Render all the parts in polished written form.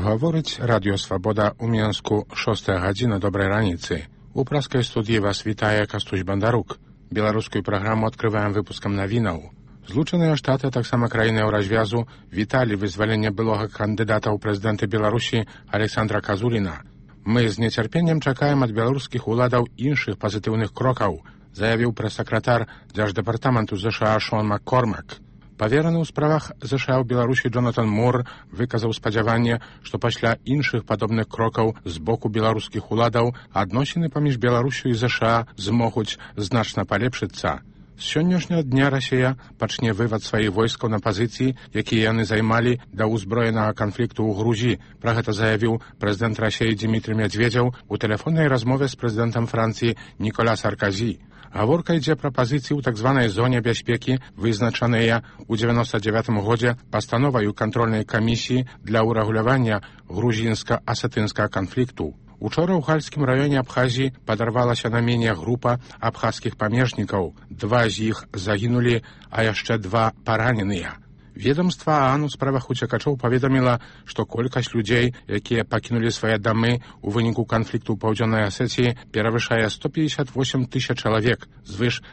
Гаворыць радыёвабода ў Мінску 6 гадзіна добрай раніцы. У праскай студыі вас вітае Кастусь Бандарук. Беларускую праграму адкрываем выпускам навінаў. Злучаныя Штаты, таксама краіны Еўразвязу, віталі вызвалення былога кандыдата ў прэзідэнты Беларусі Александра Казуліна. Мы з нецярпеннем чакаем ад беларускіх уладаў іншых пазітыўных крокаў, заявіў прэс-сакратар Дзярждэпартаменту ЗША Шон Маккормак. Павераны ў справах ЗША ў Беларусі Джонатан Мур выказаў спадзяванне, што пасля іншых падобных крокаў з боку беларускіх уладаў адносіны паміж Беларусю і ЗША змогуць значна палепшыцца. З сённяшняга дня Расія пачне вывад сваіх войскаў на пазіцыі, якія яны займалі да ўзброенага канфлікту ў Грузіі. Пра гэта заявіў прэзідэнт Расіі Дмітрый Медведзеў у тэлефоннай размове з прэзідэнтам Францыі Ніколя Сарказі. Гаворка ідзе пра пазіцыі ў так званай зоне бяспекі, вызначаныя ў 99 годзе пастановаю кантрольнай камісіі для ўрэгулявання грузінска-асетынскага канфлікту. Учора ў Гальскім раёне Абхазіі падарвалася на мене група абхазскіх памежнікаў. 2 з іх загінулі, а яшчэ 2 параненыя. Ведомства ААН у справах уцекачоў паведаміла, што колькасць людзей, якія пакінулі свае дамы ў выніку канфлікту ў Паўдзённай Асетыі, перавышае 158 тысяч чалавек. Звыш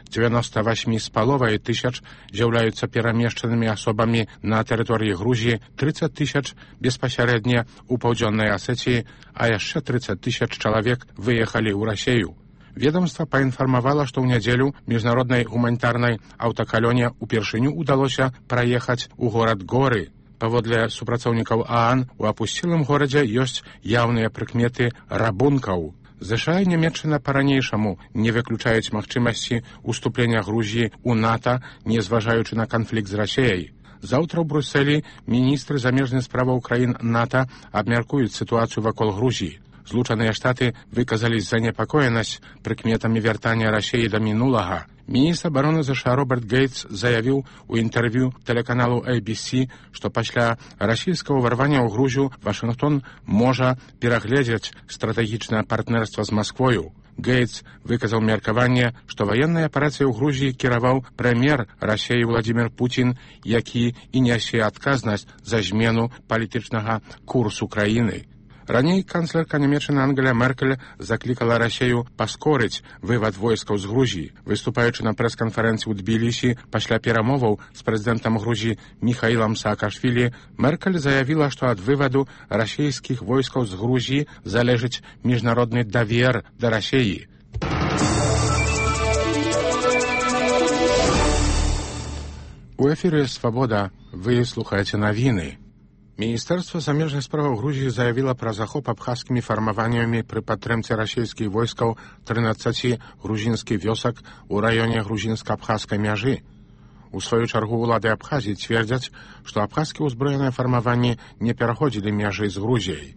98,5 тысяч з'яўляюцца перамешчанымі асобамі на тэрыторыі Грузіі, 30 тысяч беспасярэдне ў Паўдзённай Асетыі, а яшчэ 30 тысяч чалавек выехалі ў Расію. Ведомства паінфармавала, што ў нядзелю міжнароднай гуманітарнай аўтакалёне ўпершыню ўдалося праехаць у горад Горы. Паводле супрацоўнікаў ААН, у апусцілым горадзе ёсць яўныя прыкметы рабункаў. ЗША і Нямецчына па-ранейшаму не выключаюць магчымасці ўступлення Грузіі ў НАТО, незважаючы на канфлікт з Расіяй. Заўтра ў Брусэлі міністры замежных справаў краін НАТО абмяркуюць сітуацыю вакол Грузіі. Злучаныя Штаты выказалі занепакоенасць прыкметамі вяртання Расіі да мінулага. Міністр абароны ЗША Роберт Гейтс заявіў у інтэрв'ю тэлеканалу ABC, што пасля расійскага ўварвання ў Грузію Вашынгтон можа перагледзець стратэгічнае партнерства з Масквою. Гейтс выказаў меркаванне, што ваеннай аперацыяй у Грузіі кіраваў прэм'ер Расіі Владзімір Пуцін, які і нясе адказнасць за змену палітычнага курсу краіны. Раней канцлерка Нямецчыны Ангеля Меркель заклікала Расію паскорыць вывад войскаў з Грузіі. Выступаючы на прэс-канферэнцыі ў Тбілісі пасля перамоваў з прэзідэнтам Грузіі Міхаілам Саакашвілі, Меркель заявіла, што ад вываду расійскіх войскаў з Грузіі залежыць міжнародны давер да Расіі. У эфіры «Свабода» вы слухаеце навіны. Міністэрства замежных справаў Грузіі заявіла пра захоп абхазскімі фармаваннямі пры падтрымцы расійскіх войскаў 13 грузінскіх вёсак у раёне грузінска-абхазскай мяжы. У сваю чаргу ўлады Абхазіі цвердзяць, што абхазскія ўзброеныя фармаванні не пераходзілі мяжы з Грузіяй.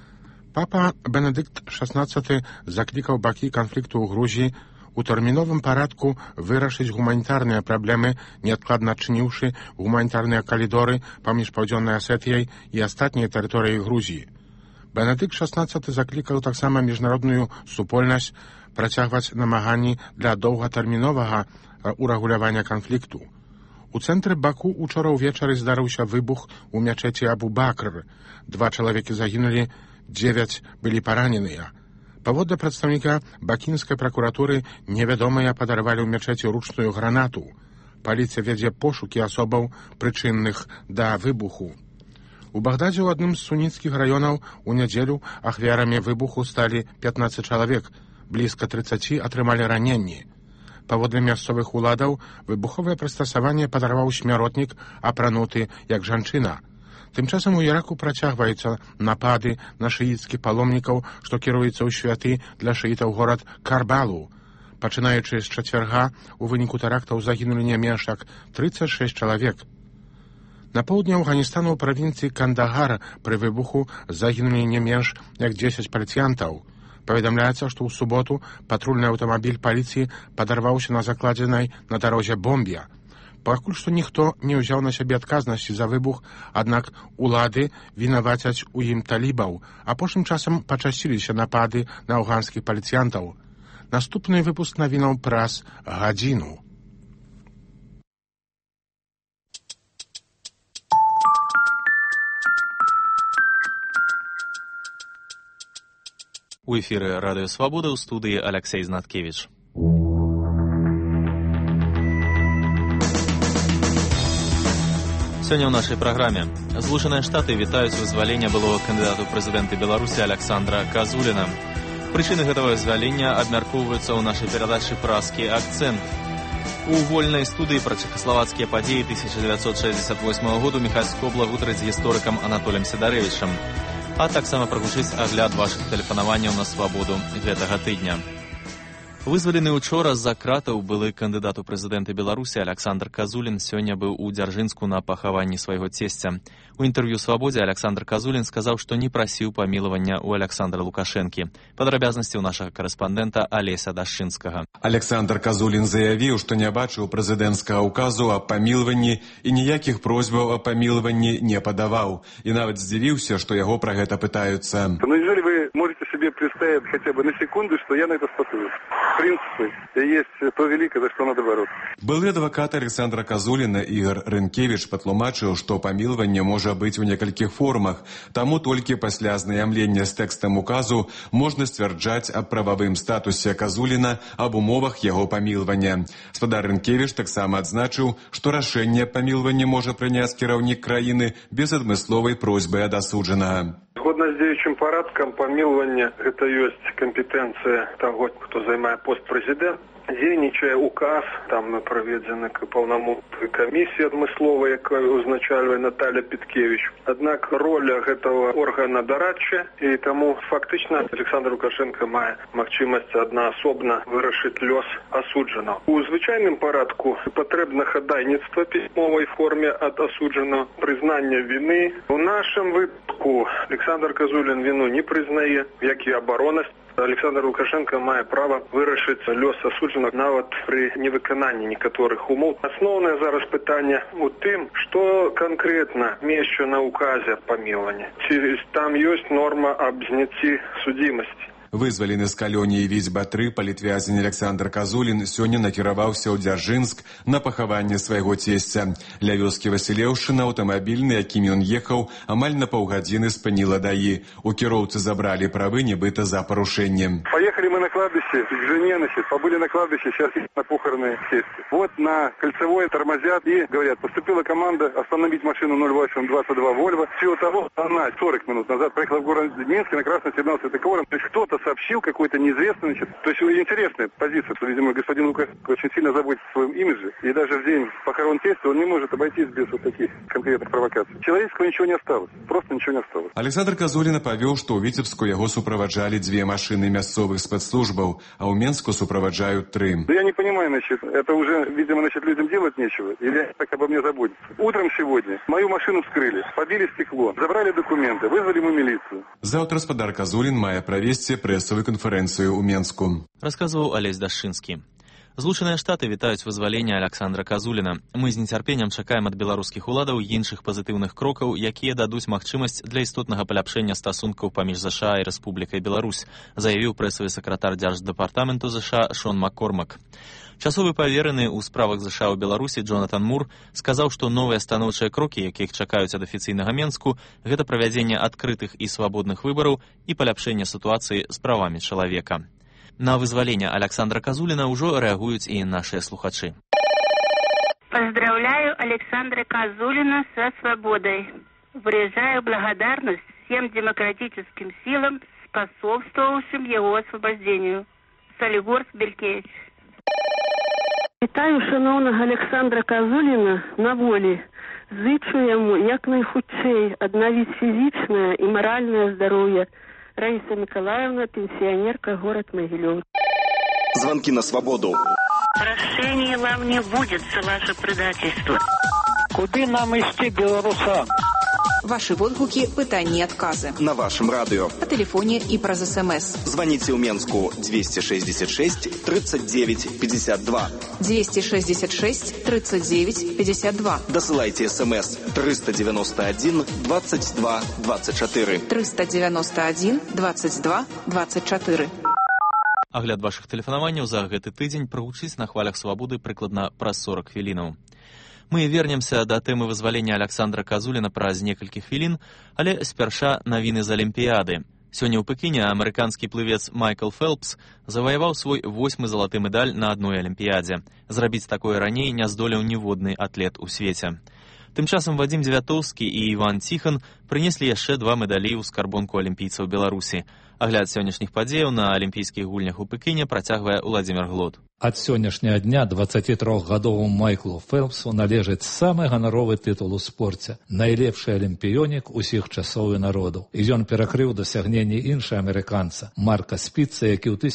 Папа Бенедыкт XVI заклікаў бакі канфлікту ў Грузіі у тэрміновым парадку вырашыць гуманітарныя праблемы, неадкладна адчыніўшы гуманітарныя калідоры паміж Паўдзённай Асетыяй і астатняй тэрыторыяй Грузіі. Бенедыкт XVI заклікаў таксама міжнародную супольнасць працягваць намаганні для доўгатэрміновага урэгулявання канфлікту. У цэнтры Баку учора ўвечары здарыўся выбух у мячэці Абу-Бакр. 2 чалавекі загінулі, 9 былі параненыя. Паводле прадстаўніка бакінскай пракуратуры, невядомыя падарвалі ў мячэці ручную гранату. Паліцыя вядзе пошукі асобаў, прычынных да выбуху. У Багдадзе ў адным з суніцкіх раёнаў у нядзелю ахвярамі выбуху сталі 15 чалавек, блізка 30 атрымалі раненні. Паводле мясцовых уладаў, выбуховае прыстасаванне падарваў смяротнік, апрануты як жанчына. Тым часам у Іраку працягваюцца напады на шыіцкіх паломнікаў, што кіруецца ў святы для шыітаў горад Карбалу. Пачынаючы з чацвярга, у выніку тэрактаў загінулі не менш як 36 чалавек. На поўдні Афганістану ў правінцыі Кандагар пры выбуху загінулі не менш як 10 паліцыянтаў. Паведамляецца, што ў суботу патрульны аўтамабіль паліцыі падарваўся на закладзенай на дарозе бомбе. Пакуль што ніхто не ўзяў на сябе адказнасці за выбух, аднак улады вінавацяць у ім талібаў. Апошнім часам пачасціліся напады на афганскіх паліцыянтаў. Наступны выпуск навінаў праз гадзіну. У эфіры Радыё Свабода, ў студыі Аляксей Знаткевіч. Сёння ў нашай праграме Злучаныя Штаты вітаюць вызвалення былога кандыдата ў прэзідэнты Беларусі Аляксандра Казуліна. Прычыны гэтага вызвалення абмяркоўваюцца ў нашай перадачы «Празкі акцэнт». У вольнай студыі пра чэхаславацкія падзеі 1968 году Міхась Скобла гутарыць з гісторыкам Анатолем Сідарэвічам. А таксама прагучыць агляд вашых тэлефанаванняў на свабоду гэтага тыдня. Вызвалены учора з-за кратаў былы кандыдат у прэзідэнты Беларусі Аляксандр Казулін сёння быў у Дзяржынску на пахаванні свайго цесця. У інтэрв'ю «Свабодзе» Аляксандр Казулін сказаў, што не прасіў памілавання ў Аляксандра Лукашэнкі. Падрабязнасці ў нашага карэспандэнта Алеся Дашчынскага. Аляксандр Казулін заявіў, што не бачыў прэзідэнцкага ўказу аб памілванні і ніякіх просьбаў аб памілванні не падаваў. І нават здзівіўся, што яго пра гэта пытаюцца. Неужели вы можете себе представить хотя бы на секунду, что я на это способен? В принципе, есть то великое, за что надо бороться. Былы адвакат Александра Казуліна Ігор Рынкевіч патлумачыў, што памілванне можа быць у некалькіх формах, таму толькі пасля азнаямлення з тэкстам указу можна сцвярджаць аб прававым статусе Казуліна, аб умовах яго памілвання. Спадар Рынкевіч таксама адзначыў, што рашэнне аб памілванні можа прыняць кіраўнік краіны без адмысловай просьбы ад асуджанага. Згодна з дзеючым парадкам, памілванне – гэта ёсць кампетэнцыя таго, хто займае пост прэзідэнта. Дзейнічае указ, там праведзены паўнамоцтвы камісіі адмысловай, якую узначальвае Наталья Петкевич. Аднак роля гэтага органа дарадчая, і таму фактычна Александр Лукашенко мае магчымасць аднаасобна вырашыць лёс асуджанага. У звычайным парадку патрэбна хадайніцтва пісьмовай форме ад асуджанага, прызнання віны. У нашым выпадку Александр Казулін віну не прызнае, як і абаронасць. Александр Лукашенко мае права вырашыць лёс асуджанага нават пры невыкананні некаторых умоў. Асноўнае зараз пытанне у тым, што канкрэтна месчана ў указе памілвання. Ці там ёсць норма аб зняцці судзімасці. Вызвалены з калоніі Віцьба-3 палітвязень Александр Казулін сёння накіраваўся ў Дзяржынск на пахаванне свайго цесця. Ля вёскі Васілеўшчына аўтамабіль, якім ён ехаў, амаль на паўгадзіны спыніла ДАІ. У кіроўцы забралі правы, нібыта за парушэнне. Поехали мы на кладбище к жене, побыли на кладбище, сейчас едем на похороны тестя. Вот на Кольцевой тормозят и говорят, поступила команда остановить машину 0822 Вольво. Всего того, она 40 минут назад проехала в город Минск на красный сигнал светофора. То есть кто-то сообщил какой-то неизвестный, то есть интересная позиция, что, видимо, господин Лукашенко очень сильно заботится о своем имидже, и даже в день похорон тестя он не может обойтись без вот таких конкретных провокаций. Человеческого ничего не осталось, просто ничего не осталось. Александр Казулін павёў, што ў Віцебску яго суправаджалі 2 машины мясцовых спецслужбаў, а ў Менску суправаджаюць 3. Да я не понимаю, это уже, видимо, людям делать нечего, или так обо мне заботиться. Утром сегодня мою машину вскрыли, побили стекло, забрали документы, вызвали мы милицию. Заўтра спадар Казулін мае правесці прэсавую канферэнцыю ў Менску. Расказваў Алесь Дашчынскі. Злучаныя Штаты вітаюць вызвалення Аляксандра Казуліна. Мы з нецярпеннем чакаем ад беларускіх уладаў іншых пазітыўных крокаў, якія дадуць магчымасць для істотнага паляпшэння стасункаў паміж ЗША і Рэспублікай Беларусь, заявіў прэсавы сакратар Дзярждэпартаменту ЗША Шон Маккормак. Часовы павераны ў справах ЗША ў Беларусі Джонатан Мур сказаў, што новыя станоўчыя крокі, якіх чакаюць ад афіцыйнага Менску, гэта правядзенне адкрытых і свабодных выбараў і паляпшэнне сітуацыі з правамі чалавека. На вызваленне Александра Казуліна ўжо рэагуюць і нашыя слухачы. Поздравляю Александра Казулина со свободой. Выражаю благодарность всем демократическим силам, способствовавшим его освобождению. Солигорс Белькевич. Вітаю шановного Александра Казуліна на волі. Зичу йому якнайхутчэй аднавіць фізічнае і маральнае здароўе. Раиса Николаевна, пенсионерка, город Могилев. Звонки на свободу. Прощения вам не будет за ваше предательство. Куди нам ісці, белорусам? Ваши водгуки, пытанні і адказы. На вашем радио. По телефоне и праз СМС. Звоните в Менску 266 39 52. 266 39 52. Досылайте СМС 391 22 24. 391 22 24. Агляд вашых тэлефанаванняў за гэты тыдзень прагучыць на хвалях свабоды прыкладна праз 40 хвілінаў. Мы вернемся да тэмы вызвалення Аляксандра Казуліна праз некалькі хвілін, але спярша навіны з Алімпіяды. Сёння ў Пекіне амерыканскі плывец Майкл Фелпс заваяваў свой 8-ы залаты медаль на адной алімпіядзе. Зрабіць такое раней не здолеў ніводны атлет у свеце. Тым часам Вадзім Дзевятоўскі і Іван Ціхан прынеслі яшчэ 2 медалі ў скарбонку алімпійцаў Беларусі. Агляд сённяшніх падзеяў на алімпійскіх гульнях у Пекіне працягвае Уладзімір Глод. Ад сённяшняга дня 23-гадовому Майклу Фелпсу належыць самы ганаровы тытул у спорце – найлепшы алімпіёнік усіх часоў і народаў. І ён перакрыў дасягненні іншага амерыканца Марка Спіца, які ў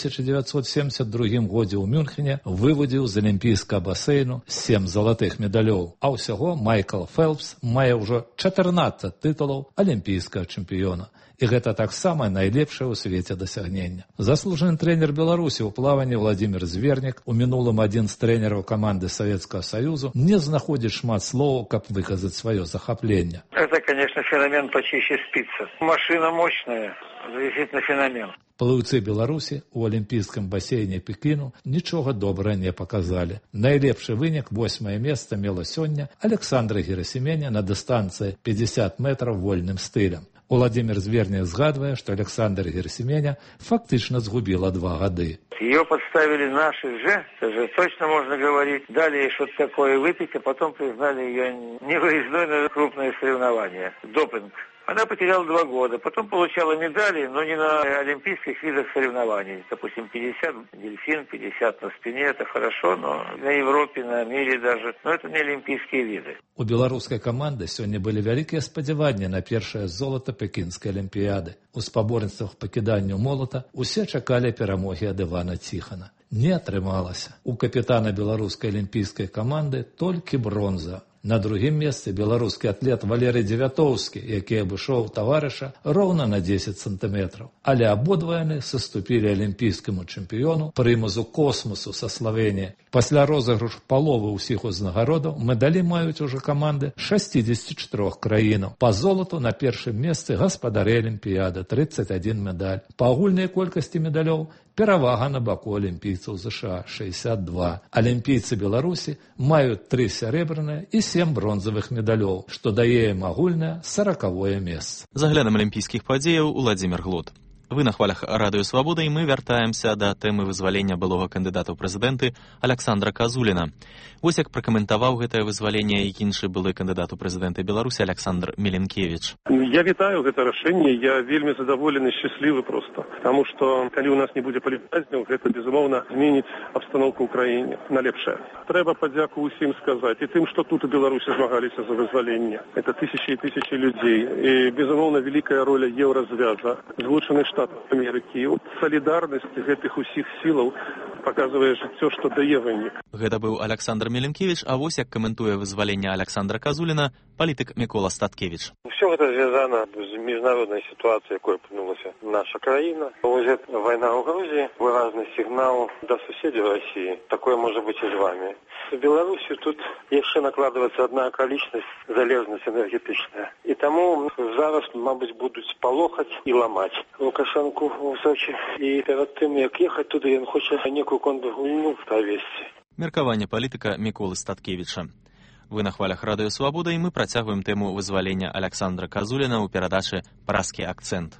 1972 годзе ў Мюнхене выводзіў з алімпійскага басейну 7 залатых медалёў. А ўсяго Майкл Фелпс мае ўжо 14 тытулаў алімпійскага чэмпіёна. І гэта таксама найлепшае ў свеце дасягнення. Заслужаны трэнер Беларусі ў плаванні Владзімір Звернік, у мінулым адзін з трэнераў каманды Савецкага Саюзу, не знаходзіць шмат слоў, каб выказаць сваё захапленне. Это, конечно, феномен почище Спица. Машина мощная, действительно феномен. Плыўцы Беларусі ў алімпійскім басейне Пекіну нічога добрага не паказалі. Найлепшы вынік 8-е месца мела сёння Александра Герасіменя на дыстанцыі 50 метраў вольным стылем. Уладзімір Звернік згадвае, што Александр Герасіменя фактычна згубіла 2 гады. Ее подставили наши же, это же точно можно говорить. Дали ей что-то такое выпить, а потом признали ее невыездной на крупное соревнование. Допинг. Она потеряла 2 года, потом получала медали, но не на олимпийских видах соревнований. Допустим, 50 дельфин, 50 на спине, это хорошо, но на Европе, на мире даже, но это не олимпийские виды. У беларускай каманды сёння былі вялікія спадзяванні на першае золата Пекінскай алімпіяды. У спаборніцтвах па кіданню молата усе чакалі перамогі ад Івана Ціхана. Не атрымалася. У капітана беларускай алімпійскай каманды толькі бронза. На другім месцы беларускі атлет Валерый Дзевятоўскі, які абышоў таварыша роўна на 10 сантыметраў. Але абодва яны саступілі алімпійскаму чэмпіёну прымазу космосу са Славеніі. Пасля розыгрышу паловы ўсіх узнагародаў медалі маюць ужо каманды 64 краінаў. Па золату на першым месцы гаспадары алімпіяды 31 медаль. Па агульнай колькасці медалёў перавага на баку алімпійцаў ЗША 62. Алімпійцы Беларусі маюць 3 сярэбраныя і 7 бронзавых медалёў, што дае ім агульнае 40-е месца. З аглядам алімпійскіх падзеяў Уладзімір Глод. Вы на хвалях Радыё Свабода, і мы вяртаемся да тэмы вызвалення былога кандыдата ў прэзідэнты Александра Казуліна. Вось як пракаментаваў гэтае вызваленне і іншы былы кандыдат у прэзідэнты Беларусі Александр Меленкевич. Я вітаю гэта рашэнне, я вельмі задаволены, счаслівы просто. Таму што калі у нас не будзе палітказняў, гэта безумоўна зменіць абстаноўку ў краіне на лепшае. Трэба падзяку ўсім сказаць і тым, што тут у Беларусі змагаліся за вызваленне. Это тысячи і тысячи людзей. І безумоўна вялікая роля Еўразвяза, Злучаных Штатаў Амерыкі. Салідарнасць гэтых усіх сілаў паказвае жыццё, што дае вынік. Гэта быў Александр Меленкевич, а вось як каментуе вызваленне Александра Казуліна палітык Мікола Статкевич. Все гэта звязана з міжнароднай сітуацыяй, якой апынулася наша краіна. Вось гэта вайна ў Грузіі, выразны сігнал да суседзяў Расіі. Такое можа быць і з вами. В Беларусі тут яшчэ накладваецца адна акалічнасць, залежнасць энергетычная. І таму зараз, мабыць, будуць палохаць і ламаць Лукашэнку ў Сочі. І перад тым, як ехаць туды, ён хоча некую контргульню правесці. Меркаванне палітыка Міколы Статкевіча. Вы на хвалях Радыё Свабода, і мы працягваем тэму вызвалення Александра Казуліна ў перадачы «Праскі акцэнт».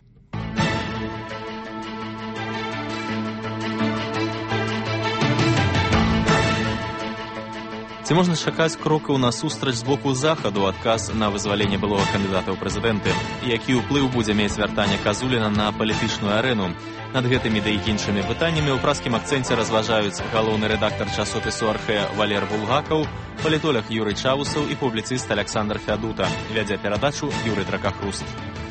Ці можна чакаць крокаў насустрач з боку захаду адказ на вызваленне былога кандыдата ў прэзідэнты? Які ўплыў будзе мець вяртанне Казуліна на палітычную арэну? Над гэтымі ды і іншымі пытаннямі ў праскім акцэнце разважаюць галоўны рэдактар часопісу «Архэ» Валер Булгакаў, палітолог Юрый Чаусаў і публіцыст Александр Фядута. Вядзе перадачу Юрый Дракахруст.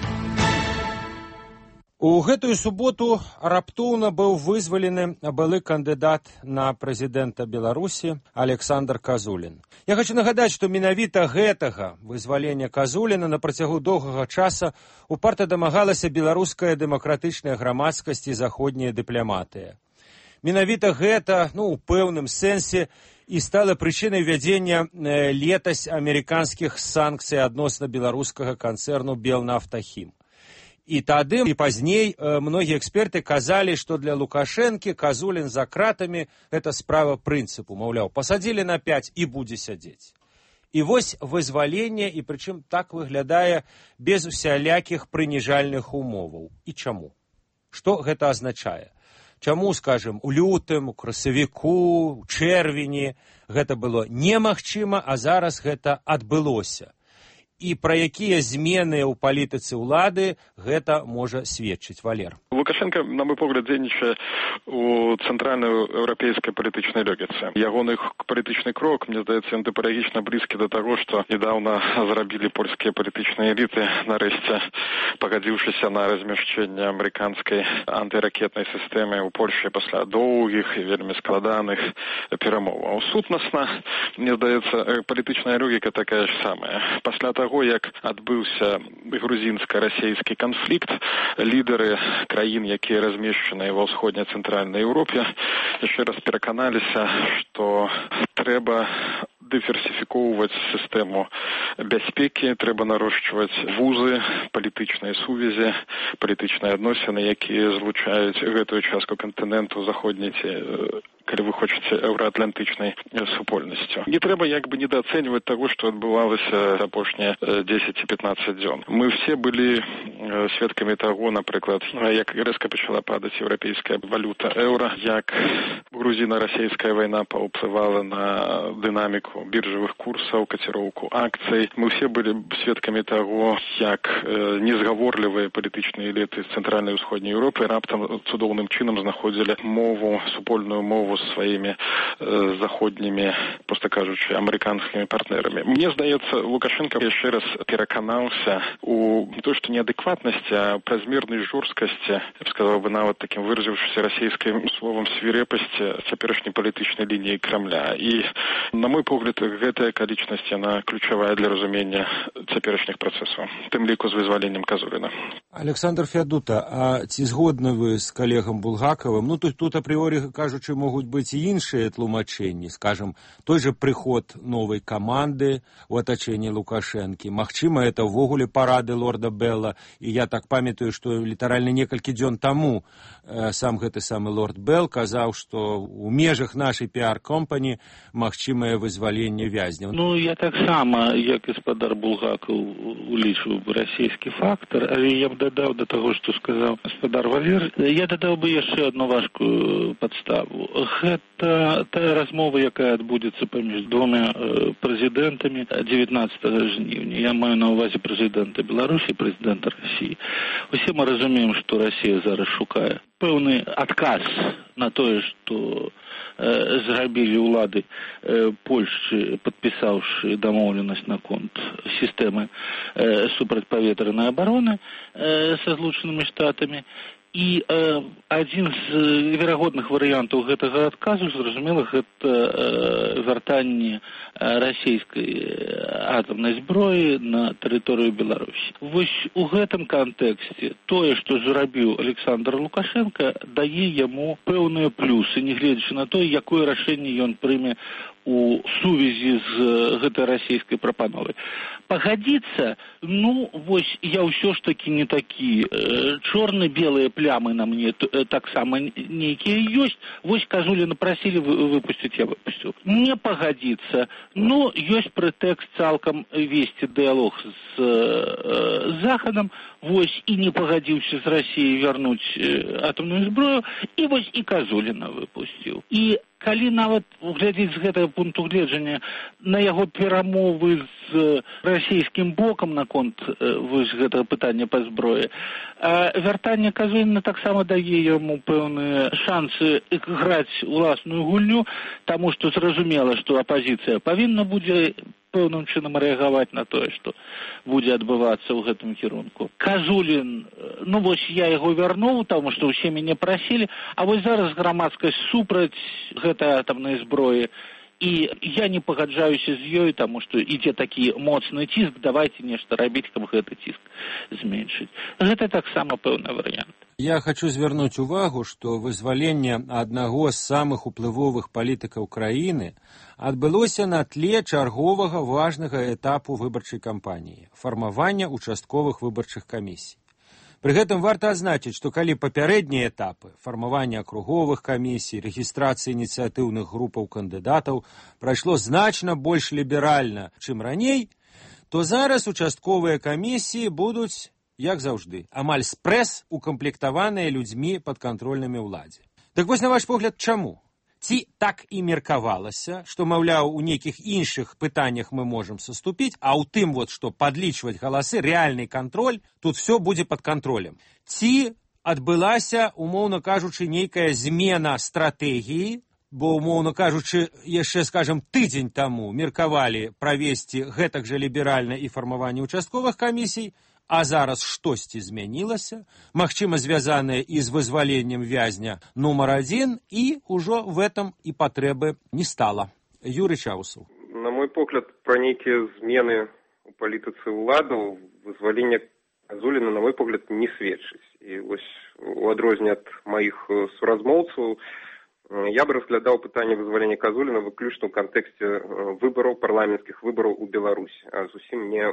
У гэтую суботу раптоўна быў вызвалены былы кандыдат на прэзідэнта Беларусі Александр Казулін. Я хочу нагадаць, што менавіта гэтага вызвалення Казуліна на працягу доўгага часа упарта дамагалася беларуская дэмакратычная грамадскасць і заходняя дыпламатыя. Менавіта гэта, у пэўным сэнсе, і стала прычынай ввядзення летась амерыканскіх санкцый адносна беларускага канцэрну «Белнафтахім». І тады, і пазней многія эксперты казалі, што для Лукашэнкі Казулін за кратамі гэта справа прынцыпу. Маўляў, пасадзілі на 5 і будзе сядзець. І вось вызваленне, і прычым так выглядае без усялякіх прыніжальных умоваў. І чаму? Што гэта азначае? Чаму, скажем, у лютым, у красавіку, у чэрвені гэта было немагчыма, а зараз гэта адбылося? І пра якія змены ў палітыцы ўлады гэта можа сведчыць, Валер? Лукашенко, на мой погляд, дзейнічае у цэнтральнай еўрапейскай палітычнай логіцы. Ягоны палітычны крок, мне здаецца, ён тыпалагічна блізкі да таго, што недаўна зрабілі польскія палітычныя эліты, нарэшце пагадзіўшыся на размяшчэнне амерыканскай антыракетнай сістэмы ў Польшчы пасля доўгіх і вельмі складаных перамоваў. Сутнасна, мне здаецца, палітычная логіка такая ж самая. Пасля таго, як адбыўся грузінска-расейскі канфлікт, лідары краін, якія размешчаныя ва ўсходняй цэнтральнай Еўропе, яшчэ раз пераканаліся, што трэба дыверсіфікоўваць сістэму бяспекі, трэба нарошчваць вузы, палітычныя сувязі, палітычныя адносіны, якія злучаюць гэтую частку кантыненту заходняй, калі вы хочаце, еўраатлантычнай супольнасцю. Не трэба як бы недооцэньваць таго, што адбывалася апошнія 10-15 дзён. Мы все былі сведкамі таго, напрыклад, як рэзка пачала падаць еўрапейская валюта еўра, як грузіна-расейская вайна паўплывала на дынаміку біржавых курсаў, каціроўку акцый. Мы все былі сведкамі таго, як незгаворлівыя палітычныя эліты цэнтральнай і ўсходняй Еўропы раптам цудоўным чынам знаходзілі мову, супольную мову з сваімі заходнімі, проста кажучы, амерыканскімі партнерамі. Мне здаецца, Лукашенко яшчэ раз пераканаўся у не то што неадэкватнасці, а празмернай жорсткасці, я б сказаў бы нават такім выразіўшыся расійскім словам свірепасці цяперашняй палітычнай лініі Крамля. І, на мой погляд, гэтая акалічнасць, яна ключавая для разумення цяперашніх працэсаў, тым ліку з вызваленнем Казуліна. Александр Феадута, а ці згодны вы з калегам Булгакавым? Ну, тут апрыорі кажучы, могуць быць і іншыя тлумачэнні, скажем, той же прыход новай каманды у атачэнні Лукашэнкі. Магчыма, это ўвогуле парады лорда Белла, і я так памятаю, што літаральна некалькі дзён таму сам гэты самы лорд Белл казаў, што у межах нашай піар-компані магчымае вызваленне вязняў. Ну, я таксама, як гаспадар Булгакаў, улічваў бы расійскі фактар, але я б дадаў да таго, што сказаў гаспадар Валер, я дадаў бы яшчэ одну важкую падставу. Гэта тая размова, якая адбудзецца паміж двума прэзідэнтамі 19 жніўня. Я маю на ўвазе прэзідэнта Беларусі і прэзідэнта Расіі. Усе мы разумеем, што Расія зараз шукае пэўны адказ на тое, што зрабілі ўлады Польшчы, падпісаўшы дамоўленасць наконт сістэмы супрацьпаветранай абароны са Злучанымі Штатамі. І адзін з верагодных варыянтаў гэтага адказу, зразумела, гэта вяртанне расійскай атамнай зброі на тэрыторыю Беларусі. Вось у гэтым кантэксце тое, што зрабіў Александр Лукашенко, дае яму пэўныя плюсы, нягледзячы на тое, якое рашэнне ён прыме у сувязі з гэтай расійскай прапановай. Пагадзіцца, ну, вось я ўсё ж такі не такі. Чорна-белыя плямы на мне таксама нейкія ёсць. Вось Казуліна прасілі выпусціць, я выпусціў. Не пагадзіцца. Ну, ёсць прэтэкст цалкам весці дыялог з Захадам, вось і не пагадзіўся з Расіяй вярнуць атамную зброю, і вось і Казуліна выпусціў. І калі нават глядзець з гэтага пункту гледжання на яго перамовы з расійскім бокам наконт вось гэтага пытання па зброі, вяртанне Казуліна таксама дае яму пэўныя шансы граць уласную гульню, таму што зразумела, што апазіцыя павінна будзе пэўным чынам рэагаваць на тое, што будзе адбывацца ў гэтым кірунку. Казулін, ну вось я яго вярнуў, таму што ўсе мяне прасілі, а вось зараз грамадскасць супраць гэтай атамнай зброі, і я не пагаджаюся з ёй, таму што ідзе такі моцны ціск, давайце нешта рабіць, каб гэты ціск зменшыць. Гэта таксама пэўны варыянт. Я хочу звярнуць увагу, што вызваленне аднаго з самых уплывовых палітыкаў краіны адбылося на тле чарговага важнага этапу выбарчай кампаніі – фармавання участковых выбарчых камісій. Пры гэтым варта адзначыць, што калі папярэднія этапы фармавання акруговых камісій, рэгістрацыі ініцыятыўных групаў кандыдатаў прайшло значна больш ліберальна, чым раней, то зараз участковыя камісіі будуць, як заўжды, амаль спрэс укамплектаваныя людзьмі падкантрольнымі ўладзе. Так вось, на ваш погляд, чаму? Ці так і меркавалася, што, маўляў, у нейкіх іншых пытаннях мы можам саступіць, а ў тым, што падлічваць галасы, рэальны кантроль, тут все будзе пад кантролем. Ці адбылася, умоўна кажучы, нейкая змена стратэгіі, бо, умоўна кажучы, яшчэ, скажам, тыдзень таму меркавалі правесці гэтак жа ліберальна і фармаванне участковых камісій, а зараз штосьці змянілася, магчыма, звязанае і з вызваленнем вязня нумар 1, і ўжо в этом і патрэбы не стала. Юрий Чаусаў. На мой погляд, про нейкія змены у палітыцы ўладаў вызвалення Казуліна, на мой погляд, не сведчыць. І вось у адрозненне ад маіх суразмоўцаў, я бы разглядаў пытанне вызвалення Казуліна выключна ў кантэксце выбараў, парламенцкіх выбараў у Беларусі, а зусім не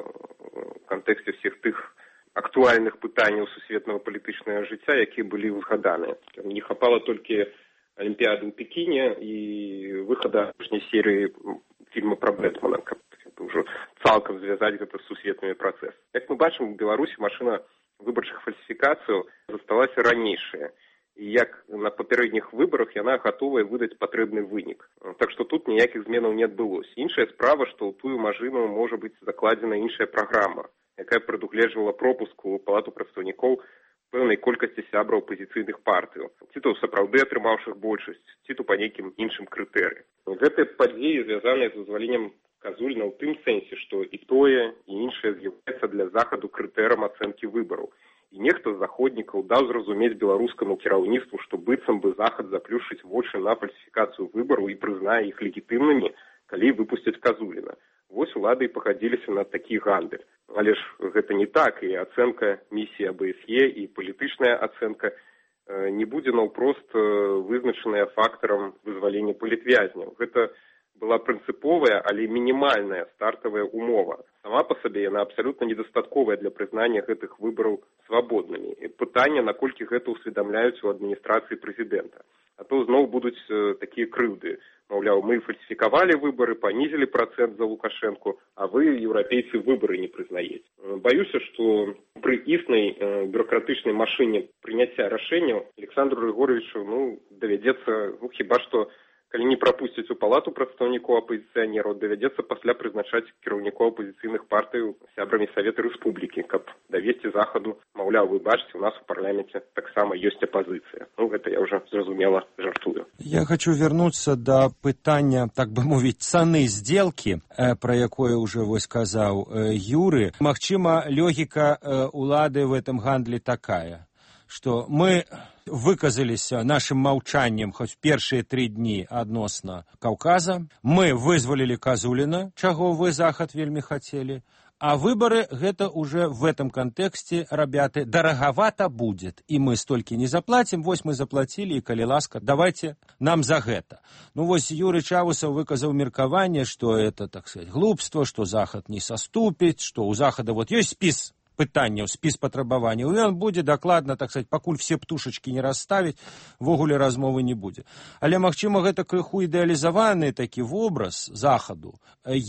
ў кантэксце всіх тых актуальных пытанняў сусветнага палітычнага жыцця, якія былі узгаданыя. Не хапала толькі Алімпіяды ў Пекіне і выхада апошняй серыі фільма пра Бэтмена, каб ўжо цалкам звязаць гэта з сусветнымі працэсамі. Як мы бачым, у Беларусі машына выбарчых фальсіфікацыяў засталася ранейшая. І як на папярэдніх выбарах яна гатовая выдаць патрэбны вынік. Так што тут ніякіх зменаў не адбылося. Іншая справа, што ў тую машыну можа быць закладзена іншая праграма, якая прадугледжвала пропуск у палату прадстаўнікоў пэўнай колькасці сябраў апазіцыйных партыяў, ці то сапраўды атрымаўшых большасць, ці то па нейкім іншым крытэрыі. Гэтыя падзеі звязаныя з вызваленнем Казуліна ў тым сэнсе, што і тое, і іншае з'яўляецца для захаду крытэрам ацэнкі выбараў. І нехта з заходнікаў даў зразумець беларускаму кіраўніцтву, што быццам бы захад заплюшыць вочы на фальсіфікацыю выбараў і прызнае іх легітымнымі, калі выпусцяць Казуліна. Вось улады і пагадзіліся на такі гандаль. Але ж гэта не так, і ацэнка місіі АБСЕ і палітычная ацэнка не будзе наўпрост вызначаная фактарам вызвалення палітвязняў. Гэта была прынцыповая, але мінімальная стартавая умова. Сама па сабе яна абсалютна недастатковая для прызнання гэтых выбараў свабоднымі. І пытанне, наколькі гэта ўсведамляюць у адміністрацыі прэзідэнта. А то зноў будуць такія крыўды. Маўляў, мы фальсіфікавалі выбары, панізілі працэнт за Лукашэнку, а вы, еўрапейцы, выбары не прызнаеце. Баюся, што пры існай бюракратычнай машыне прыняцця рашэнняў Александру Григорьевичу давядзецца, хіба што калі не прапусцяць у палату прадстаўнікоў апазіцыянераў, давядзецца пасля прызначаць кіраўнікоў апазіцыйных партый сябрамі Савета Рэспублікі, каб давесці захаду, маўляў, вы бачыце, у нас у парламенце таксама ёсць апазіцыя. Гэта я ўжо зразумела жартую. Я хочу вернуться до пытання, так бы мовіць, цаны здзелкі, про якое уже вось казаў Юры. Магчыма, логіка улады в этом гандлі такая, что мы выказаліся нашим маўчаннем хоць першыя 3 дні адносна Каўказа, мы вызвалілі Казуліна, чаго вы, Захад, вельмі хацелі, а выборы гэта уже в этом контексте, ребята, дороговато будет, и мы столькі не заплатим, вось мы заплатили, и калі ласка, давайте нам за гэта. Ну вось Юрий Чаусаў выказаў меркаванне, что это, так сказать, глупство, что Захад не саступіць, что у Захада вот есть спіс пытанняў, спіс патрабаванняў, і ён будзе дакладна, так сказать, пакуль все птушачкі не расставіць, ввогуле размовы не будзе. Але, магчыма, гэта крыху ідэалізаваны такі вобраз Захаду,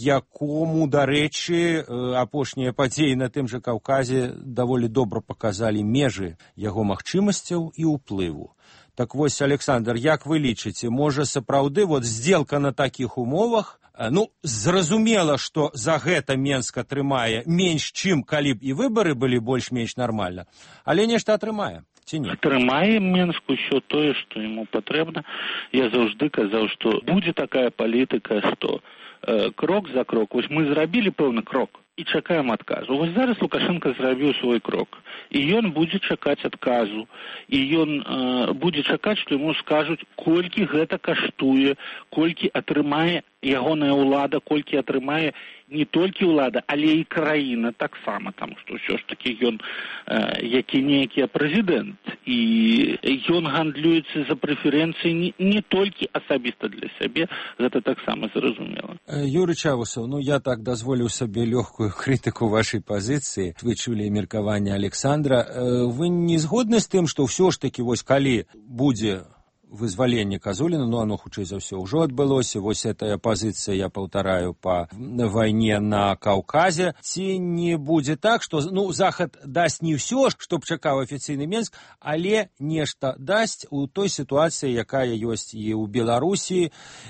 якому, дарэчы, апошнія падзеі на тым жа Каўказе даволі добра паказалі межы яго магчымасцяў і ўплыву. Так вось, Александр, як вы лічыце, можа сапраўды вот сделка на такіх умовах, ну, зразумела, што за гэта Менск атрымае менш, чым калі б і выбары былі больш-менш нармальна, але нешта атрымае, ці не? Атрымае Менск усё тое, што яму патрэбна. Я заўжды казаў, што будзе такая палітыка, што крок за крок. Вось мы зрабілі пэўны крок і чакаем адказу. Вось зараз Лукашенко зрабіў свой крок, і ён будзе чакаць адказу, і ён будзе чакаць, што яму скажуць, колькі гэта каштуе, колькі атрымае ягоная ўлада, колькі атрымае не толькі ўлада, але і краіна таксама, таму што ўсё ж такі ён які прэзідэнт, і ён гандлюецца за прэферэнцыі не толькі асабіста для сябе, гэта таксама зразумела. Юрый Чавусаў, я так дазволіў сабе лёгкую крытыку вашай пазіцыі. Вы чулі меркаванне Александра. Вы не згодны з тым, што ўсё ж такі вось калі будзе вызваленне Казуліна, оно хутчэй за ўсё ўжо адбылося, вось гэтая пазіцыя, я паўтараю, па вайне на Каўказе, ці не будзе так, што Захад дасць не ўсё, што б чакаў афіцыйны Менск, але нешта дасць у той сітуацыі, якая ёсць і ў Беларусі,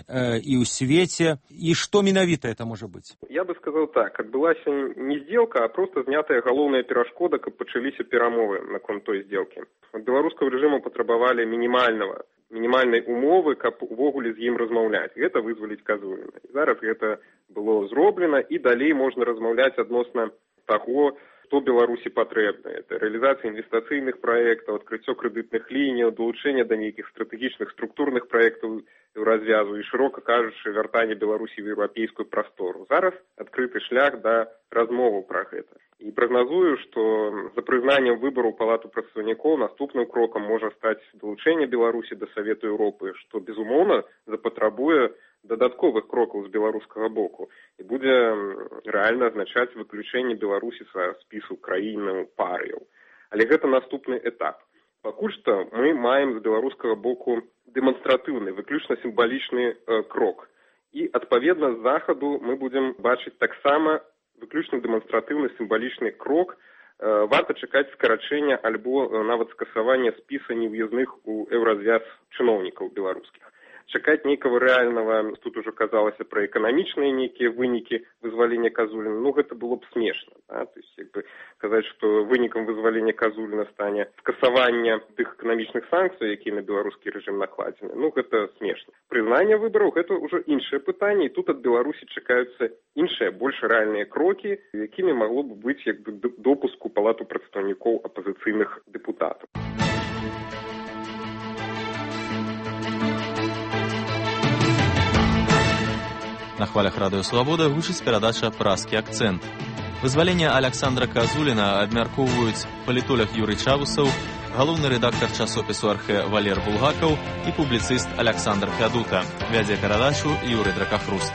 і ў свеце, і што менавіта это можа быць? Я бы сказал так, адбылася не сделка, а просто знятая галоўная перашкода, каб пачаліся перамовы наконт той сделкі. Ад беларускага рэжыму патрабавалі мінімальнай умовы, каб увогуле з ім размаўляць. Гэта вызваліць Казуліна. І зараз гэта было зроблена, і далей можна размаўляць адносна таго, што Беларусі патрэбна. Это рэалізацыя інвестыцыйных праектаў, адкрыццё крэдытных ліній, далучэнне да нейкіх стратэгічных структурных праектаў развязу і, шырока кажучы, вяртанне Беларусі в еўрапейскую прастору. Зараз адкрыты шлях да размоваў пра гэта. І прагназую, што за прызнаннем выбараў Палату прадстаўнікоў наступным крокам можа стаць далучэнне Беларусі да Савету Еўропы, што, безумоўна, запатрабуе дадатковых крокаў з беларускага боку і будзе рэальна азначаць выключэнне Беларусі са спісу краін парыяў. Але гэта наступны этап. Пакуль што мы маем з беларускага боку дэманстратыўны, выключна сімвалічны крок. І, адпаведна, з захаду мы будзем бачыць таксама выключна дэманстратыўны сімвалічны крок. Варта чакаць скарачэння альбо нават скасавання спіса нев'язных у еўразвяз чыноўнікаў беларускіх. Чакаць нейкага рэальнага, тут ужо казалася пра эканамічныя нейкія вынікі вызвалення Казуліна, гэта было б смешна. То есть, казаць, што вынікам вызвалення Казуліна стане скасаванне тых эканамічных санкцый, якія на беларускі рэжым накладзены, гэта смешна. Прызнанне выбараў гэта ўжо іншае пытанне, і тут ад Беларусі чакаюцца іншыя, больш рэальныя крокі, якімі магло б быць допуску Палату прадстаўнікоў апазіцыйных дэпутатаў. На хвалях Радыё Свабода гучыць перадача «Празкі акцэнт». Вызваленне Александра Казуліна абмяркоўваюць палітолог Юрый Чавусаў, галоўны рэдактар часопісу «Архэ» Валер Булгакаў і публіцыст Александр Фядута. Вядзе перадачу Юрый Дракафруст.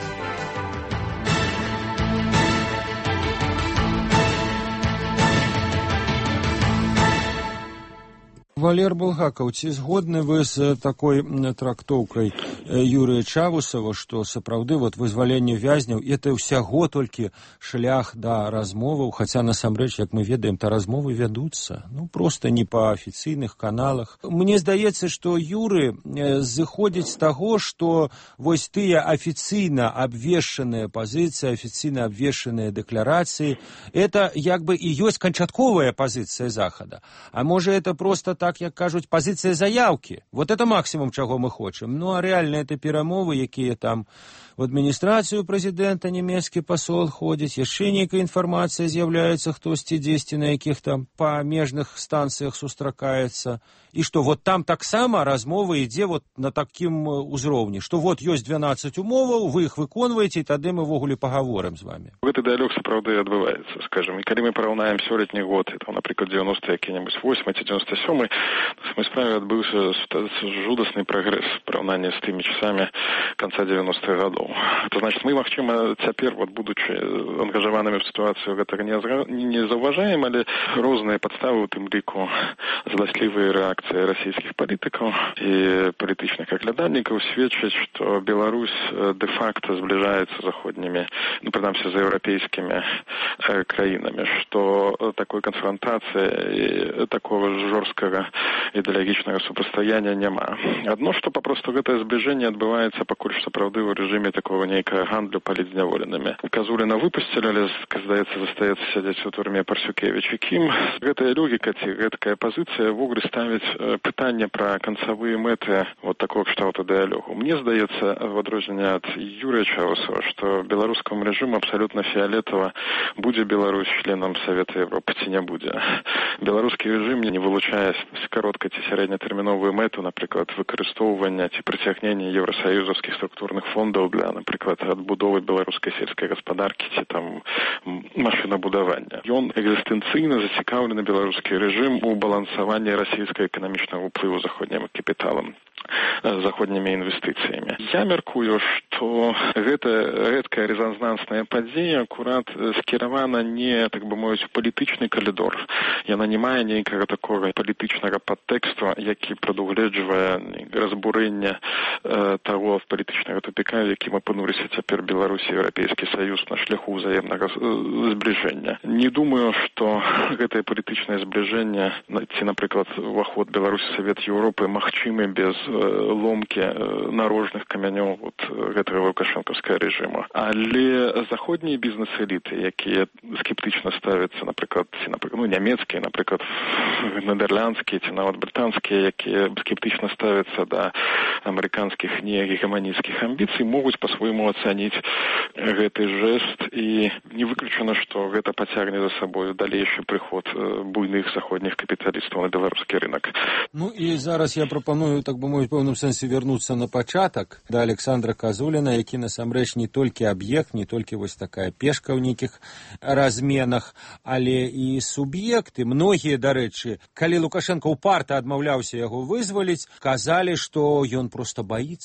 Валер Булгакаў, ці згодны вы з такой трактоўкай Юрыя Чавусава, што сапраўды вызваленне вязняў это ўсяго толькі шлях да размоваў, хаця насамрэч, як мы ведаем, то размовы вядуцца, проста не па афіцыйных каналах. Мне здаецца, што Юры зыходзіць з таго, што вось тыя афіцыйна абвешчаныя пазіцыі, афіцыйна абвешчаныя дэкларацыі, это як бы і ёсць канчатковая пазіцыя Захада. А можа, это просто так, як кажуць, пазіцыя заяўкі. Вот это максимум, чаго мы хочам. А реально это перамовы, якія там в адміністрацыю прэзідэнта нямецкі пасол ходзіць, яшчэ нейкая інфармацыя з'яўляецца, хтосьці дзесьці на якіх там памежных станцыях сустракаецца. І што там таксама размова ідзе на такім узроўні, што ёсць 12 умоваў, вы іх выконваеце, і тады мы ввогуле пагаворым з вамі. Гэты дыялог сапраўды адбываецца, скажем. І калі мы параўнаем сёлетні год, напрыклад, 90-й які-небудзь 8-й ці 97-й, на справе адбыўся жудасны прагрэс в параўнанні з тымі часамі конца 90-х гадоў. Это значит, мы, магчыма, цяпер, будучы ангажаванымі в сітуацыю, гэтага не заўважаем, але розныя падставы, у тым ліку зласлівыя рэакцыі расійскіх палітыкаў і палітычных аглядальнікаў сведчаць, што Беларусь дэ-факта збліжаецца з заходнімі, прынамсі, з еўрапейскімі краінамі, што такой канфронтацыі і такого жорсткага ідэалагічнага супрацьстаяння няма. Адно, што папросту гэтае збліжэнне адбываецца пакуль што, праўды, у рэжыме такого нейкага гандлю палітзняволенымі. Казуліна выпусцілі, але, здаецца, застаецца сядзець у турме Парсюкевіч. І кім гэтая логіка ці гэтакая пазіцыя ввогуле ставіць пытанне пра канцавыя мэты такого кшталту дыялогу. Мне здаецца, в адрозненне ад Юрыя Чавусава, што беларускаму рэжыму абсалютна фіолетава, будзе Беларусь членам Савета Европы ці не будзе. Беларускі рэжым не вылучае з кароткай ці сярэднятэрміновую мэту, напрыклад, выкарыстоўвання ці прыцягнення еўрасаюзаўскіх структурных фондаў для, напрыклад, адбудовы беларускай сельскай гаспадаркі ці там машынабудавання. Ён экзістэнцыйна зацікаўлены беларускі рэжым у балансаванні расійскага эканамічнага ўплыву заходнім капіталам, заходнімі інвестыцыямі. Я мяркую, што гэта рэдкая рэзанансная падзея акурат скіравана не, так бы мовіць, у палітычны калідор. Яна не мае нейкага такога палітычнага падтэксту, які прадугледжвае разбурэнне таго палітычнага тупіка, в якім апынуліся цяпер Беларусь і Еўрапейскі Саюз на шляху ўзаемнага збліжэння. Не думаю, што гэтае палітычнае збліжэнне ці, напрыклад, уваход Беларусі ў Савет Еўропы магчымы без ломкі нарожных камянёў гэтага лукашэнкаўскага рэжыму. Але заходнія бізнес-эліты, якія скептычна ставяцца, напрыклад, нямецкія, напрыклад, нідерландскія ці нават брытанскія, якія скептычна ставяцца да амерыканскіх негегеманісцкіх амбіцый, могуць па-свойму ацаніць гэты жэст, і не выключана, што гэта пацягне за сабою далейшы прыход буйных заходніх капіталістаў на беларускі рынок. Ну і зараз я прапаную, так бы мовіць, у пэўным сэнсе вярнуцца на пачатак да Александра Казуліна, які насамрэч не толькі аб'ект, не толькі вось такая пешка ў нейкіх разменах, але і суб'екты. Многія, дарэчы, калі Лукашенко упарта адмаўляўся яго вызваліць, казалі, што ён проста